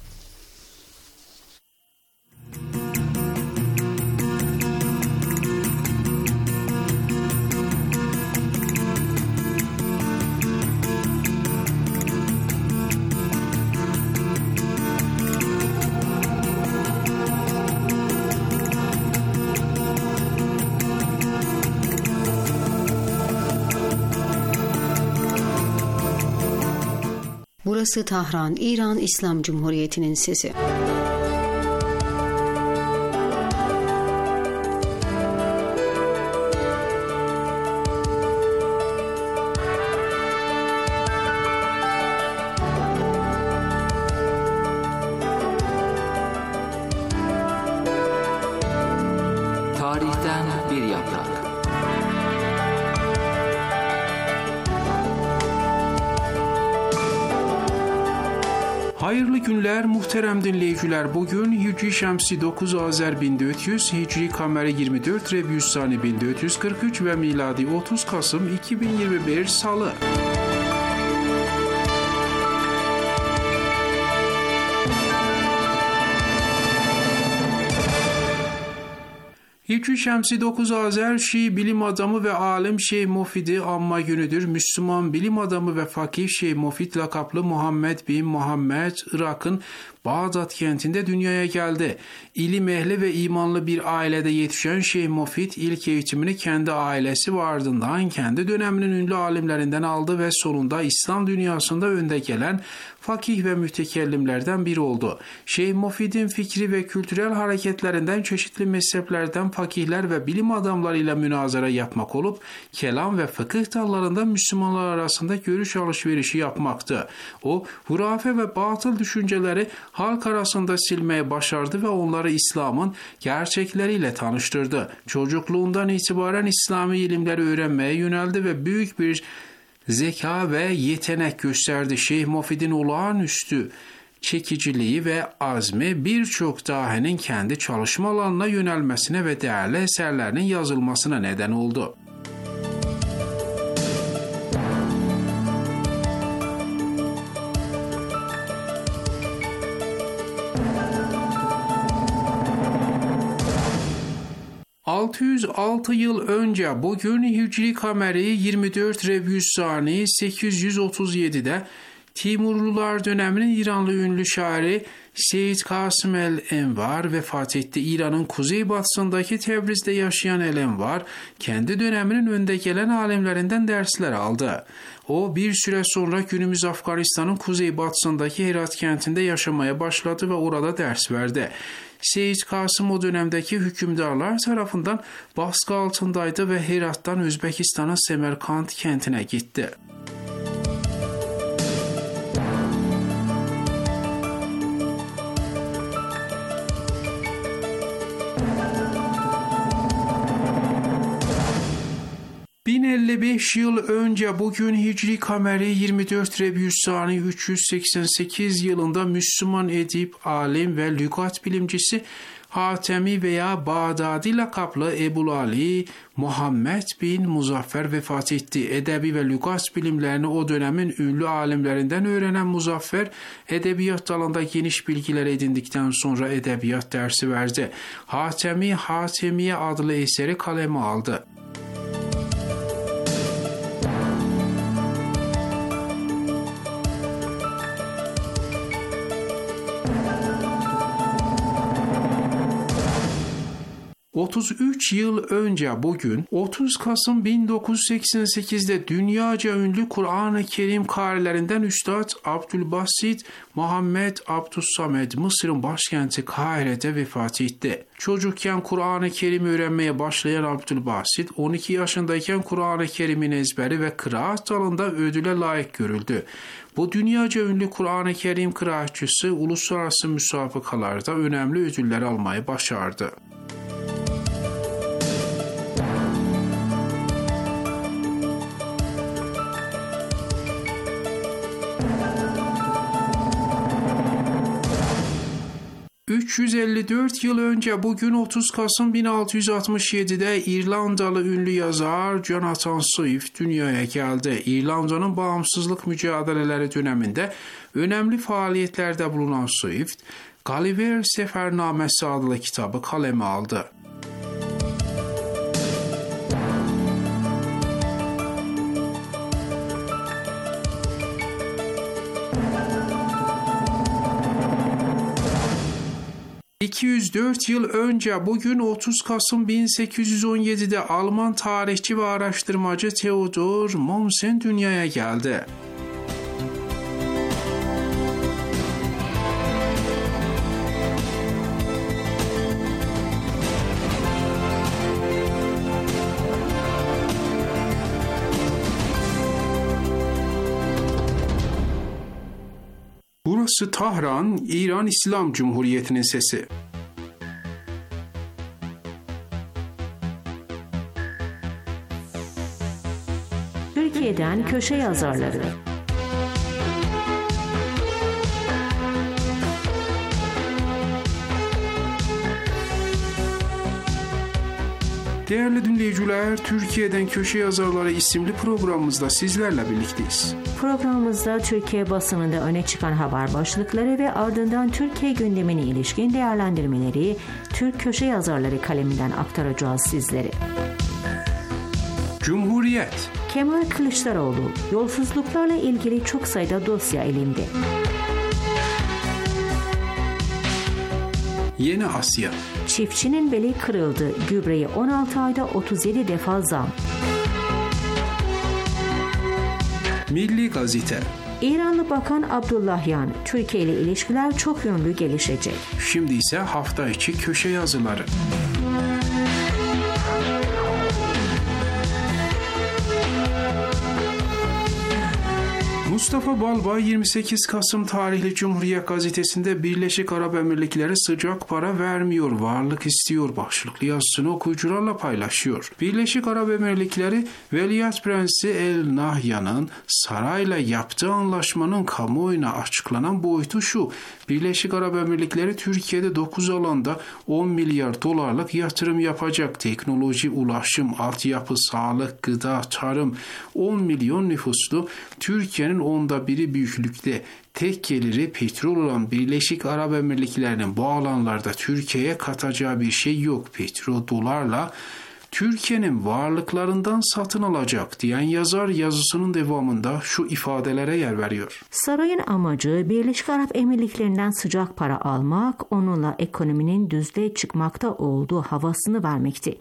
Burası Tahran, İran İslam Cumhuriyeti'nin sesi. Tarihten Hayırlı günler muhterem dinleyiciler. Bugün Hicri Şemsi dokuz Azer bin dört yüz, Hicri Kameri yirmi dört Rebiüssani bin dört yüz kırk üç ve miladi otuz Kasım iki bin yirmi bir Salı. Hicri Şemsi dokuz Azer, Şii bilim adamı ve alim Şeyh Mufid-i Amma günüdür. Müslüman bilim adamı ve fakih Şeyh Mufid lakaplı Muhammed bin Muhammed, Irak'ın Bağdat kentinde dünyaya geldi. İlim ehli ve imanlı bir ailede yetişen Şeyh Mufid ilk eğitimini kendi ailesi ve ardından kendi döneminin ünlü alimlerinden aldı ve sonunda İslam dünyasında önde gelen fakih ve mütekellimlerden biri oldu. Şeyh Mufid'in fikri ve kültürel hareketlerinden çeşitli mezheplerden fakihler ve bilim adamlarıyla münazara yapmak olup kelam ve fıkıh dallarında Müslümanlar arasında görüş alışverişi yapmaktı. O, hurafe ve batıl düşünceleri halk arasında silmeye başardı ve onları İslam'ın gerçekleriyle tanıştırdı. Çocukluğundan itibaren İslami ilimleri öğrenmeye yöneldi ve büyük bir zeka ve yetenek gösterdi. Şeyh Mufid'in olağanüstü çekiciliği ve azmi birçok dahinin kendi çalışma alanına yönelmesine ve değerli eserlerinin yazılmasına neden oldu. altı yüz altı yıl önce bugün Hicri Kameri yirmi dört Rebiüssani sekiz yüz otuz yedi'de Timurlular döneminin İranlı ünlü şairi Seyyid Kasım el-Envar vefat etti. İran'ın kuzeybatısındaki Tebriz'de yaşayan el-Envar, kendi döneminin önde gelen alimlerinden dersler aldı. O bir süre sonra günümüz Afganistan'ın kuzeybatısındaki Herat kentinde yaşamaya başladı ve orada ders verdi. Seyyid Kasım o dönemdeki hükümdarlar tarafından baskı altındaydı ve Herat'tan Özbekistan'ın Semerkant kentine gitti. bin elli beş yıl önce bugün Hicri Kameri yirmi dört Rebiüssani üç yüz seksen sekiz yılında Müslüman edip, alim ve lügat bilimcisi Hatemi veya Bağdadi lakaplı Ebu Ali Muhammed bin Muzaffer vefat etti. Edebi ve lügat bilimlerini o dönemin ünlü alimlerinden öğrenen Muzaffer, edebiyat dalında geniş bilgiler edindikten sonra edebiyat dersi verdi. Hatemi, Hatemiye adlı eseri kaleme aldı. otuz üç yıl önce bugün otuz Kasım bin dokuz yüz seksen sekiz'de dünyaca ünlü Kur'an-ı Kerim karilerinden Üstad Abdülbasit Muhammed Abdüssamed Mısır'ın başkenti Kahire'de vefat etti. Çocukken Kur'an-ı Kerim öğrenmeye başlayan Abdülbasit on iki yaşındayken Kur'an-ı Kerim'in ezberi ve kıraat dalında ödüle layık görüldü. Bu dünyaca ünlü Kur'an-ı Kerim kıraatçısı uluslararası müsabakalarda önemli ödüller almayı başardı. üç yüz elli dört yıl önce bugün otuz Kasım bin altı yüz altmış yedi'de İrlandalı ünlü yazar Jonathan Swift dünyaya geldi. İrlanda'nın bağımsızlık mücadeleleri döneminde önemli faaliyetlerde bulunan Swift, Gulliver Sefernamesi adlı kitabı kaleme aldı. iki yüz dört yıl önce bugün otuz Kasım bin sekiz yüz on yedi'de Alman tarihçi ve araştırmacı Theodor Mommsen dünyaya geldi. Burası Tahran, İran İslam Cumhuriyeti'nin sesi. Türkiye'den köşe yazarları. Değerli dinleyiciler, Türkiye'den Köşe Yazarları isimli programımızda sizlerle birlikteyiz. Programımızda Türkiye basınında öne çıkan haber başlıkları ve ardından Türkiye gündemine ilişkin değerlendirmeleri Türk Köşe Yazarları kaleminden aktaracağız sizlere. Cumhuriyet. Kemal Kılıçdaroğlu, yolsuzluklarla ilgili çok sayıda dosya elimde. Yeni Asya. Çiftçinin beli kırıldı. Gübreye on altı ayda otuz yedi defa zam. Milli Gazete. İranlı Bakan Abdullahyan, Türkiye ile ilişkiler çok yönlü gelişecek. Şimdi ise hafta içi köşe yazıları. Mustafa Balbay yirmi sekiz Kasım tarihli Cumhuriyet Gazetesi'nde Birleşik Arap Emirlikleri sıcak para vermiyor, varlık istiyor başlıklı yazısını okuyucularla paylaşıyor. Birleşik Arap Emirlikleri Veliaht Prensi El Nahyan'ın sarayla yaptığı anlaşmanın kamuoyuna açıklanan boyutu şu: Birleşik Arap Emirlikleri Türkiye'de dokuz alanda on milyar dolarlık yatırım yapacak. Teknoloji, ulaşım, altyapı, sağlık, gıda, tarım. on milyon nüfuslu Türkiye'nin onda biri büyüklükte tek geliri petrol olan Birleşik Arap Emirlikleri'nin bu alanlarda Türkiye'ye katacağı bir şey yok. Petrol dolarla Türkiye'nin varlıklarından satın alacak diyen yazar yazısının devamında şu ifadelere yer veriyor. Sarayın amacı Birleşik Arap Emirlikleri'nden sıcak para almak, onunla ekonominin düzlüğe çıkmakta olduğu havasını vermekti.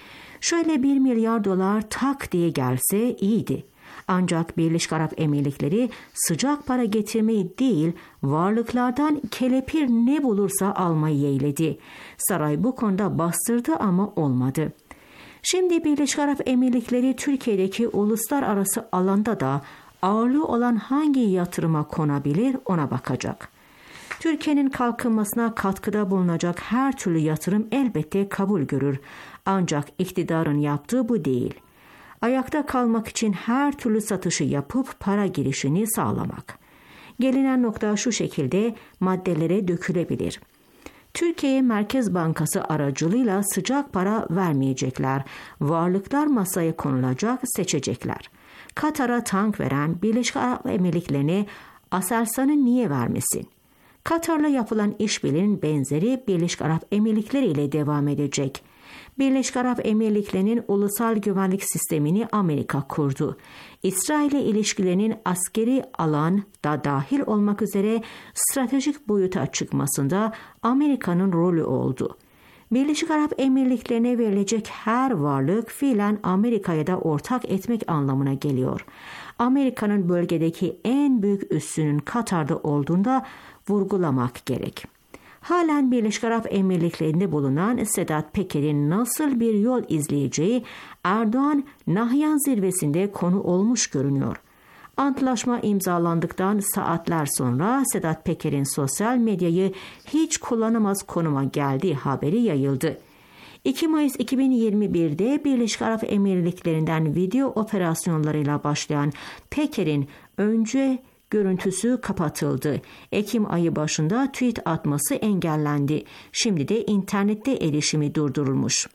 Şöyle bir milyar dolar tak diye gelse iyiydi. Ancak Birleşik Arap Emirlikleri sıcak para getirmeyi değil, varlıklardan kelepir ne bulursa almayı yeğledi. Saray bu konuda bastırdı ama olmadı. Şimdi Birleşik Arap Emirlikleri Türkiye'deki uluslararası alanda da ağırlığı olan hangi yatırıma konabilir ona bakacak. Türkiye'nin kalkınmasına katkıda bulunacak her türlü yatırım elbette kabul görür. Ancak iktidarın yaptığı bu değil. Ayakta kalmak için her türlü satışı yapıp para girişini sağlamak. Gelinen nokta şu şekilde maddelere dökülebilir. Türkiye Merkez Bankası aracılığıyla sıcak para vermeyecekler. Varlıklar masaya konulacak, seçecekler. Katar'a tank veren Birleşik Arap Emirlikleri'ne Aselsan'ı niye vermesin? Katar'la yapılan işbirliğinin benzeri Birleşik Arap Emirlikleri ile devam edecek. Birleşik Arap Emirlikleri'nin ulusal güvenlik sistemini Amerika kurdu. İsrail ile ilişkilerinin askeri alan da dahil olmak üzere stratejik boyuta çıkmasında Amerika'nın rolü oldu. Birleşik Arap Emirlikleri'ne verilecek her varlık fiilen Amerika'ya da ortak etmek anlamına geliyor. Amerika'nın bölgedeki en büyük üssünün Katar'da olduğunda vurgulamak gerek. Halen Birleşik Arap Emirlikleri'nde bulunan Sedat Peker'in nasıl bir yol izleyeceği Erdoğan-Nahyan zirvesinde konu olmuş görünüyor. Antlaşma imzalandıktan saatler sonra Sedat Peker'in sosyal medyayı hiç kullanamaz konuma geldiği haberi yayıldı. iki Mayıs iki bin yirmi bir'de Birleşik Arap Emirlikleri'nden video operasyonlarıyla başlayan Peker'in önce görüntüsü kapatıldı. Ekim ayı başında tweet atması engellendi. Şimdi de internette erişimi durdurulmuş.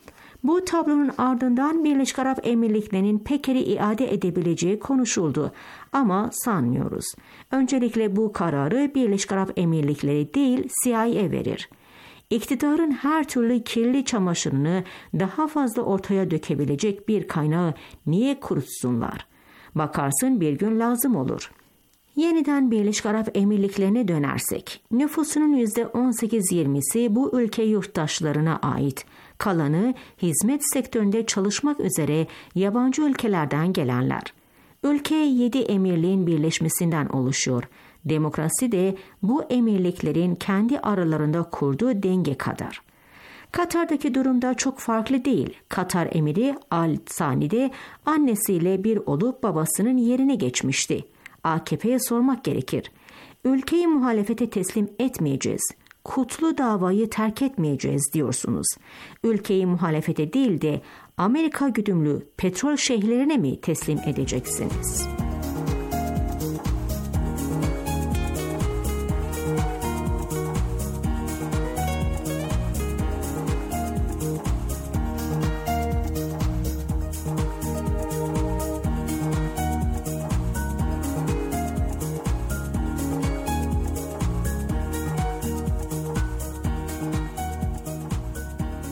Bu tablonun ardından Birleşik Arap Emirlikleri'nin Peker'i iade edebileceği konuşuldu. Ama sanmıyoruz. Öncelikle bu kararı Birleşik Arap Emirlikleri değil C I A verir. İktidarın her türlü kirli çamaşırını daha fazla ortaya dökebilecek bir kaynağı niye kurutsunlar? Bakarsın bir gün lazım olur. Yeniden Birleşik Arap Emirlikleri'ne dönersek, nüfusunun yüzde on sekiz yirmisi bu ülke yurttaşlarına ait. Kalanı hizmet sektöründe çalışmak üzere yabancı ülkelerden gelenler. Ülke yedi emirliğin birleşmesinden oluşuyor. Demokrasi de bu emirliklerin kendi aralarında kurduğu denge kadar. Katar'daki durumda çok farklı değil. Katar emiri Al Sani de annesiyle bir olup babasının yerine geçmişti. A K P'ye sormak gerekir. Ülkeyi muhalefete teslim etmeyeceğiz. Kutlu davayı terk etmeyeceğiz diyorsunuz. Ülkeyi muhalefete değil de Amerika güdümlü petrol şeyhlerine mi teslim edeceksiniz?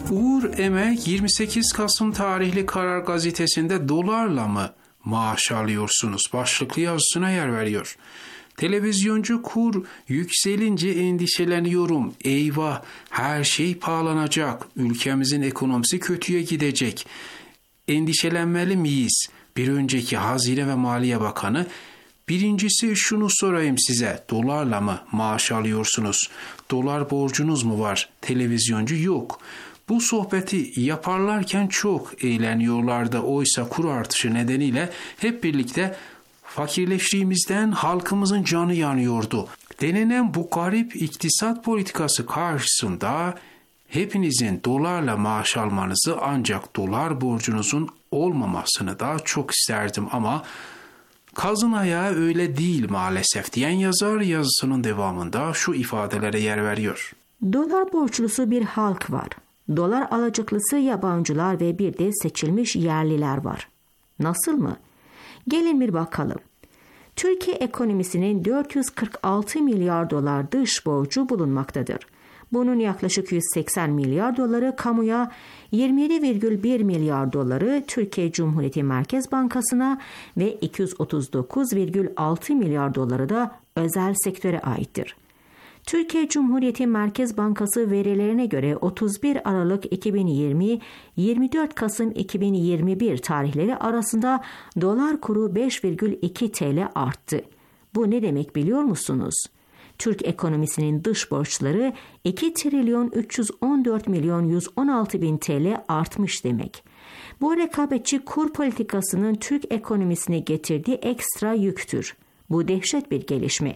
Uğur Emek yirmi sekiz Kasım tarihli Karar Gazetesi'nde dolarla mı maaş alıyorsunuz başlıklı yazısına yer veriyor. Televizyoncu kur yükselince endişeleniyorum. Eyvah, her şey pahalanacak. Ülkemizin ekonomisi kötüye gidecek. Endişelenmeli miyiz? Bir önceki Hazine ve Maliye Bakanı, birincisi şunu sorayım size, dolarla mı maaş alıyorsunuz? Dolar borcunuz mu var? Televizyoncu yok. Bu sohbeti yaparlarken çok eğleniyorlardı. Oysa kur artışı nedeniyle hep birlikte fakirleştiğimizden halkımızın canı yanıyordu. Denenen bu garip iktisat politikası karşısında hepinizin dolarla maaş almanızı, ancak dolar borcunuzun olmamasını da çok isterdim ama kazın ayağı öyle değil maalesef diyen yazar yazısının devamında şu ifadelere yer veriyor. Dolar borçlusu bir halk var. Dolar alacaklısı yabancılar ve bir de seçilmiş yerliler var. Nasıl mı? Gelin bir bakalım. Türkiye ekonomisinin dört yüz kırk altı milyar dolar dış borcu bulunmaktadır. Bunun yaklaşık yüz seksen milyar doları kamuya, yirmi yedi virgül bir milyar doları Türkiye Cumhuriyeti Merkez Bankası'na ve iki yüz otuz dokuz virgül altı milyar doları da özel sektöre aittir. Türkiye Cumhuriyeti Merkez Bankası verilerine göre otuz bir Aralık iki bin yirmi - yirmi dört Kasım iki bin yirmi bir tarihleri arasında dolar kuru beş virgül iki T L arttı. Bu ne demek biliyor musunuz? Türk ekonomisinin dış borçları iki trilyon üç yüz on dört milyon yüz on altı bin T L artmış demek. Bu rekabetçi kur politikasının Türk ekonomisine getirdiği ekstra yüktür. Bu dehşet bir gelişme.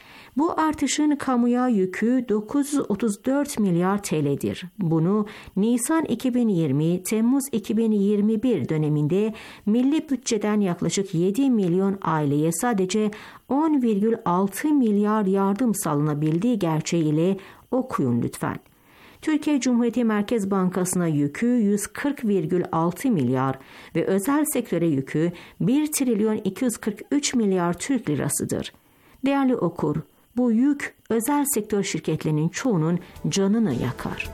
Bu artışın kamuya yükü dokuz yüz otuz dört milyar T L'dir. Bunu Nisan iki bin yirmi, Temmuz iki bin yirmi bir döneminde milli bütçeden yaklaşık yedi milyon aileye sadece on virgül altı milyar yardım sağlanabildiği gerçeğiyle okuyun lütfen. Türkiye Cumhuriyeti Merkez Bankası'na yükü yüz kırk virgül altı milyar ve özel sektöre yükü bir trilyon iki yüz kırk üç milyar Türk lirasıdır. Değerli okur, bu yük özel sektör şirketlerinin çoğunun canını yakar.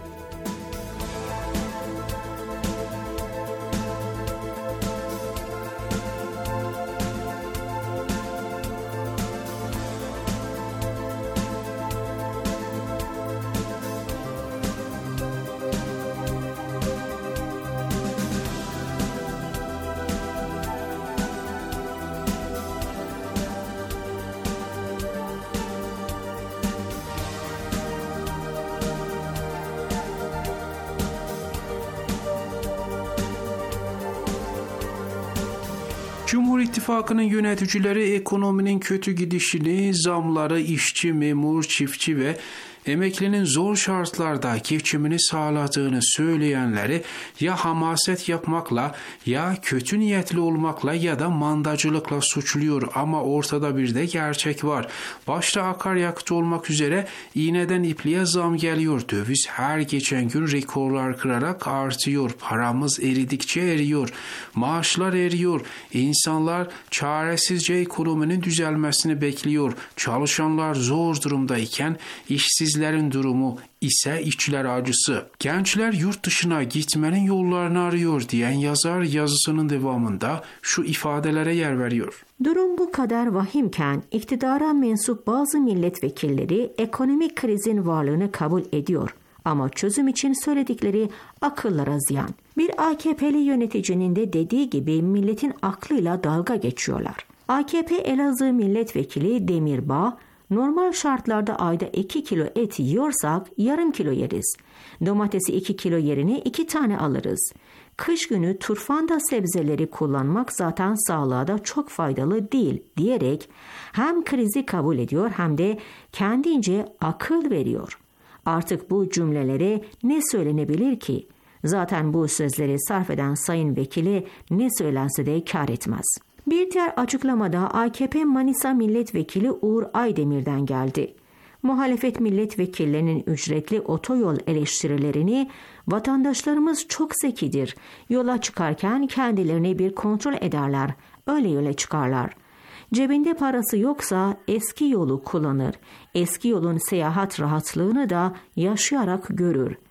Cumhur İttifakı'nın yöneticileri ekonominin kötü gidişini, zamları, işçi, memur, çiftçi ve emeklinin zor şartlarda geçimini sağladığını söyleyenleri ya hamaset yapmakla, ya kötü niyetli olmakla ya da mandacılıkla suçluyor ama ortada bir de gerçek var. Başta akaryakıt olmak üzere iğneden ipliğe zam geliyor. Döviz her geçen gün rekorlar kırarak artıyor. Paramız eridikçe eriyor. Maaşlar eriyor. İnsanlar çaresizce ekonominin düzelmesini bekliyor. Çalışanlar zor durumdayken işsiz İşsizlerin durumu ise içler acısı. Gençler yurt dışına gitmenin yollarını arıyor diyen yazar yazısının devamında şu ifadelere yer veriyor. Durum bu kadar vahimken iktidara mensup bazı milletvekilleri ekonomik krizin varlığını kabul ediyor. Ama çözüm için söyledikleri akıllara ziyan. Bir A K P'li yöneticinin de dediği gibi milletin aklıyla dalga geçiyorlar. A K P Elazığ Milletvekili Demirbağ, normal şartlarda ayda iki kilo et yiyorsak yarım kilo yeriz. Domatesi iki kilo yerine iki tane alırız. Kış günü turfanda sebzeleri kullanmak zaten sağlığa da çok faydalı değil diyerek hem krizi kabul ediyor hem de kendince akıl veriyor. Artık bu cümlelere ne söylenebilir ki? Zaten bu sözleri sarf eden sayın vekili ne söylense de kâr etmez. Bir diğer açıklamada A K P Manisa Milletvekili Uğur Aydemir'den geldi. Muhalefet milletvekillerinin ücretli otoyol eleştirilerini vatandaşlarımız çok zekidir. Yola çıkarken kendilerini bir kontrol ederler. Öyle yola çıkarlar. Cebinde parası yoksa eski yolu kullanır. Eski yolun seyahat rahatlığını da yaşayarak görür.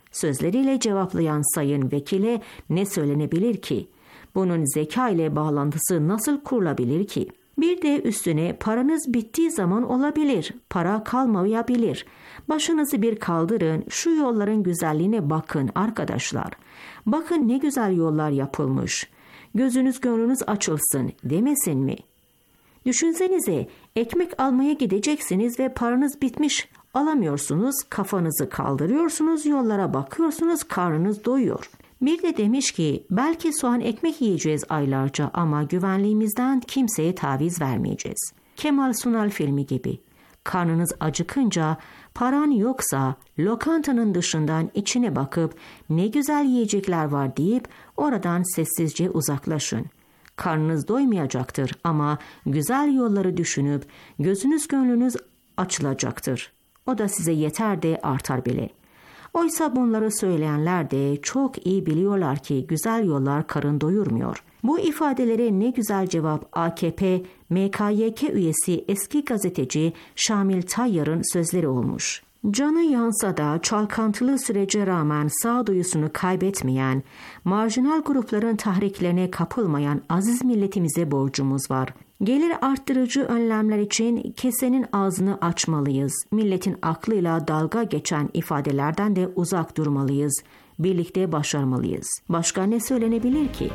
Sözleriyle cevaplayan sayın vekile ne söylenebilir ki? Bunun zeka ile bağlantısı nasıl kurulabilir ki? Bir de üstüne paranız bittiği zaman olabilir, para kalmayabilir. Başınızı bir kaldırın, şu yolların güzelliğine bakın arkadaşlar. Bakın ne güzel yollar yapılmış. Gözünüz gönlünüz açılsın demesin mi? Düşünsenize, ekmek almaya gideceksiniz ve paranız bitmiş. Alamıyorsunuz, kafanızı kaldırıyorsunuz, yollara bakıyorsunuz, karnınız doyuyor. Bir de demiş ki belki soğan ekmek yiyeceğiz aylarca ama güvenliğimizden kimseye taviz vermeyeceğiz. Kemal Sunal filmi gibi. Karnınız acıkınca, paran yoksa lokantanın dışından içine bakıp ne güzel yiyecekler var deyip oradan sessizce uzaklaşın. Karnınız doymayacaktır ama güzel yolları düşünüp gözünüz gönlünüz açılacaktır. O da size yeter de artar bile. Oysa bunları söyleyenler de çok iyi biliyorlar ki güzel yollar karın doyurmuyor. Bu ifadelere ne güzel cevap A K P M K Y K üyesi eski gazeteci Şamil Tayyar'ın sözleri olmuş. Canı yansa da çalkantılı sürece rağmen sağduyusunu kaybetmeyen, marjinal grupların tahriklerine kapılmayan aziz milletimize borcumuz var. Gelir arttırıcı önlemler için kesenin ağzını açmalıyız. Milletin aklıyla dalga geçen ifadelerden de uzak durmalıyız. Birlikte başarmalıyız. Başka ne söylenebilir ki?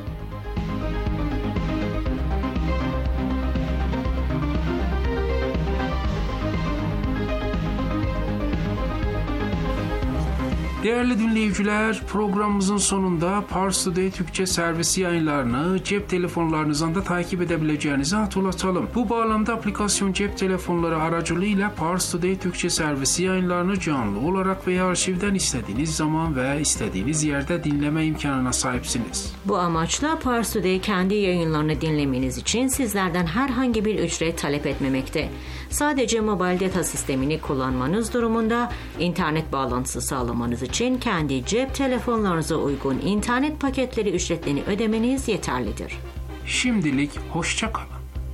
Değerli dinleyiciler, programımızın sonunda Pars Today Türkçe servisi yayınlarını cep telefonlarınızdan da takip edebileceğinizi hatırlatalım. Bu bağlamda aplikasyon cep telefonları aracılığıyla Pars Today Türkçe servisi yayınlarını canlı olarak veya arşivden istediğiniz zaman ve istediğiniz yerde dinleme imkanına sahipsiniz. Bu amaçla Pars Today kendi yayınlarını dinlemeniz için sizlerden herhangi bir ücret talep etmemekte. Sadece mobil data sistemini kullanmanız durumunda internet bağlantısı sağlamanız için kendi cep telefonlarınıza uygun internet paketleri ücretlerini ödemeniz yeterlidir. Şimdilik hoşça kalın.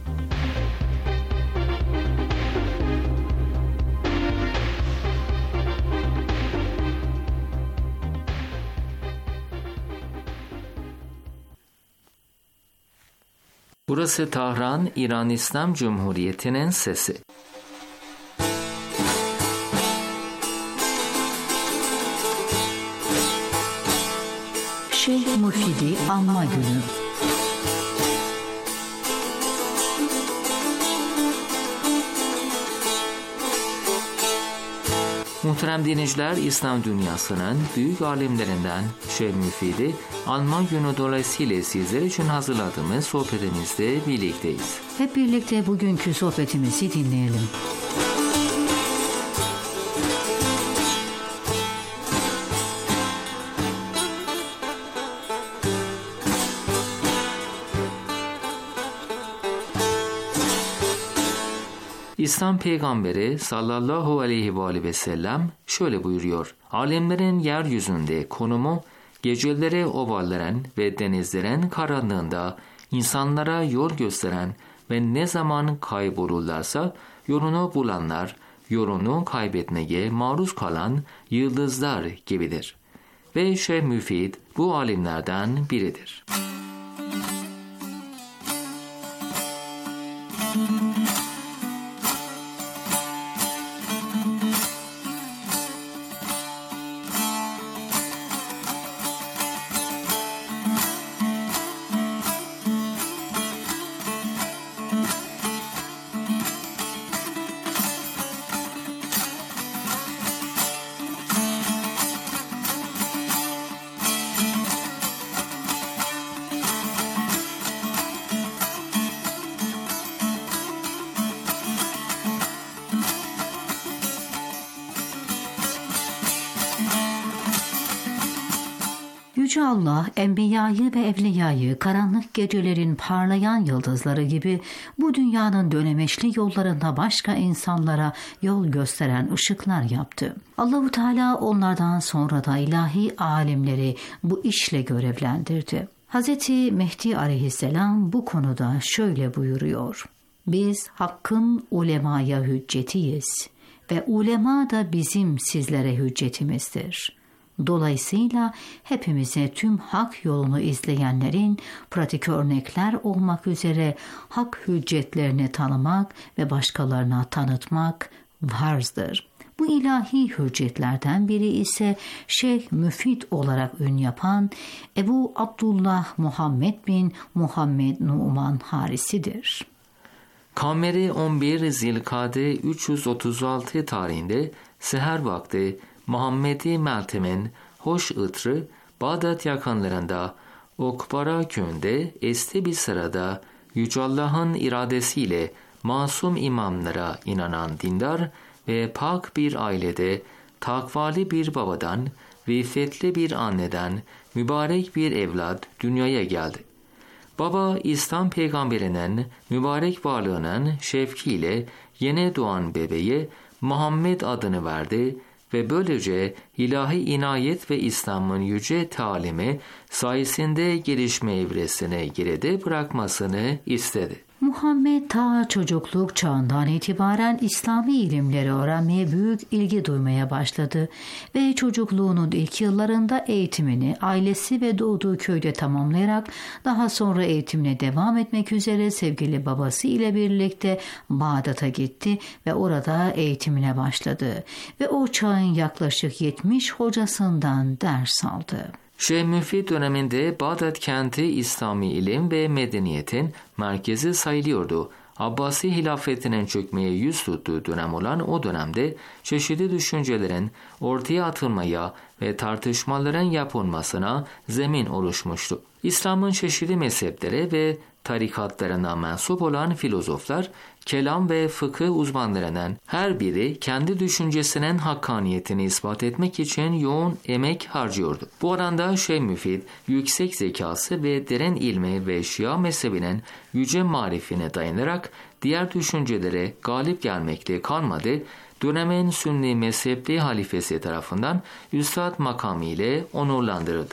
Burası Tahran, İran İslam Cumhuriyeti'nin sesi. Şeyh Mufidi Anma Günü. Muhterem dinleyiciler, İslam dünyasının büyük alimlerinden Şeyh Müfidi Anma Günü dolayısıyla sizler için hazırladığımız sohbetimizde birlikteyiz. Hep birlikte bugünkü sohbetimizi dinleyelim. İslam peygamberi sallallahu aleyhi ve aleyhi ve sellem şöyle buyuruyor. Alemlerin yeryüzünde konumu geceleri ovalların ve denizlerin karanlığında insanlara yol gösteren ve ne zaman kaybolurlarsa yolunu bulanlar, yolunu kaybetmeye maruz kalan yıldızlar gibidir. Ve Şeyh Müfid bu alimlerden biridir. Yüce Allah, enbiyayı ve evliyayı karanlık gecelerin parlayan yıldızları gibi bu dünyanın dönemeçli yollarında başka insanlara yol gösteren ışıklar yaptı. Allah-u Teala onlardan sonra da ilahi alimleri bu işle görevlendirdi. Hazreti Mehdi aleyhisselam bu konuda şöyle buyuruyor. Biz hakkın ulemaya hüccetiyiz ve ulema da bizim sizlere hüccetimizdir. Dolayısıyla hepimize tüm hak yolunu izleyenlerin pratik örnekler olmak üzere hak hüccetlerini tanımak ve başkalarına tanıtmak farzdır. Bu ilahi hüccetlerden biri ise Şeyh Müfid olarak ün yapan Ebu Abdullah Muhammed bin Muhammed Numan Harisi'dir. Kameri on bir Zilkade üç yüz otuz altı tarihinde seher vakti Muhammedi Meltem'in hoş ıtrı Bağdat yakınlarında Okbara köyünde esti bir sırada Yüce Allah'ın iradesiyle masum imamlara inanan dindar ve pak bir ailede takvali bir babadan ve iffetli bir anneden mübarek bir evlat dünyaya geldi. Baba İslam peygamberinin mübarek varlığının şevkiyle yeni doğan bebeğe Muhammed adını verdi ve böylece ilahi inayet ve İslam'ın yüce talimi sayesinde gelişme evresini geride bırakmasını istedi. Muhammed ta çocukluk çağından itibaren İslami ilimleri öğrenmeye büyük ilgi duymaya başladı ve çocukluğunun ilk yıllarında eğitimini ailesi ve doğduğu köyde tamamlayarak daha sonra eğitimine devam etmek üzere sevgili babası ile birlikte Bağdat'a gitti ve orada eğitimine başladı ve o çağın yaklaşık yetmiş hocasından ders aldı. Şeyh Müfid döneminde Bağdat kenti İslami ilim ve medeniyetin merkezi sayılıyordu. Abbasi hilafetinin çökmeye yüz tuttuğu dönem olan o dönemde çeşitli düşüncelerin ortaya atılmaya ve tartışmaların yapılmasına zemin oluşmuştu. İslam'ın çeşitli mezheplere ve tarikatlarına mensup olan filozoflar, kelam ve fıkıh uzmanlarının her biri kendi düşüncesinin hakkaniyetini ispat etmek için yoğun emek harcıyordu. Bu alanda Şeyh Müfid, yüksek zekası ve derin ilmi ve Şia mezhebinin yüce marifine dayanarak diğer düşüncelere galip gelmekte kalmadı, dönemin Sünni mezhepli halifesi tarafından üstad makamı ile onurlandırıldı.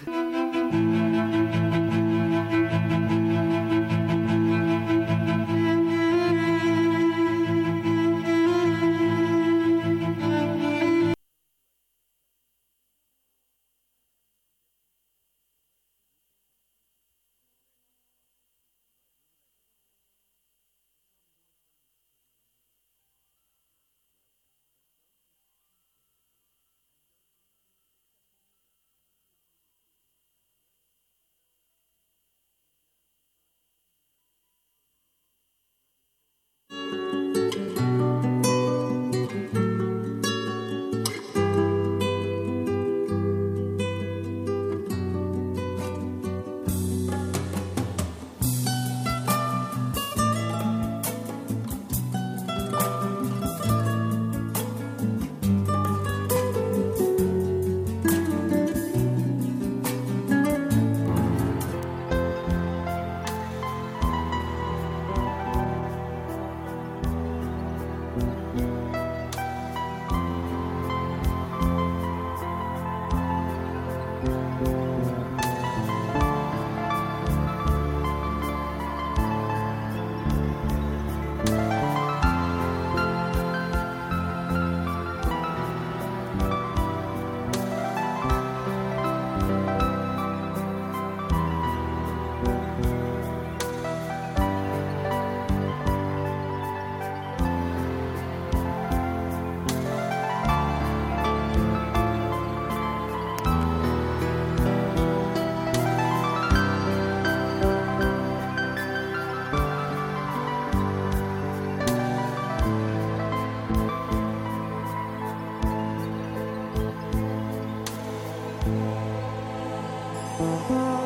Müzik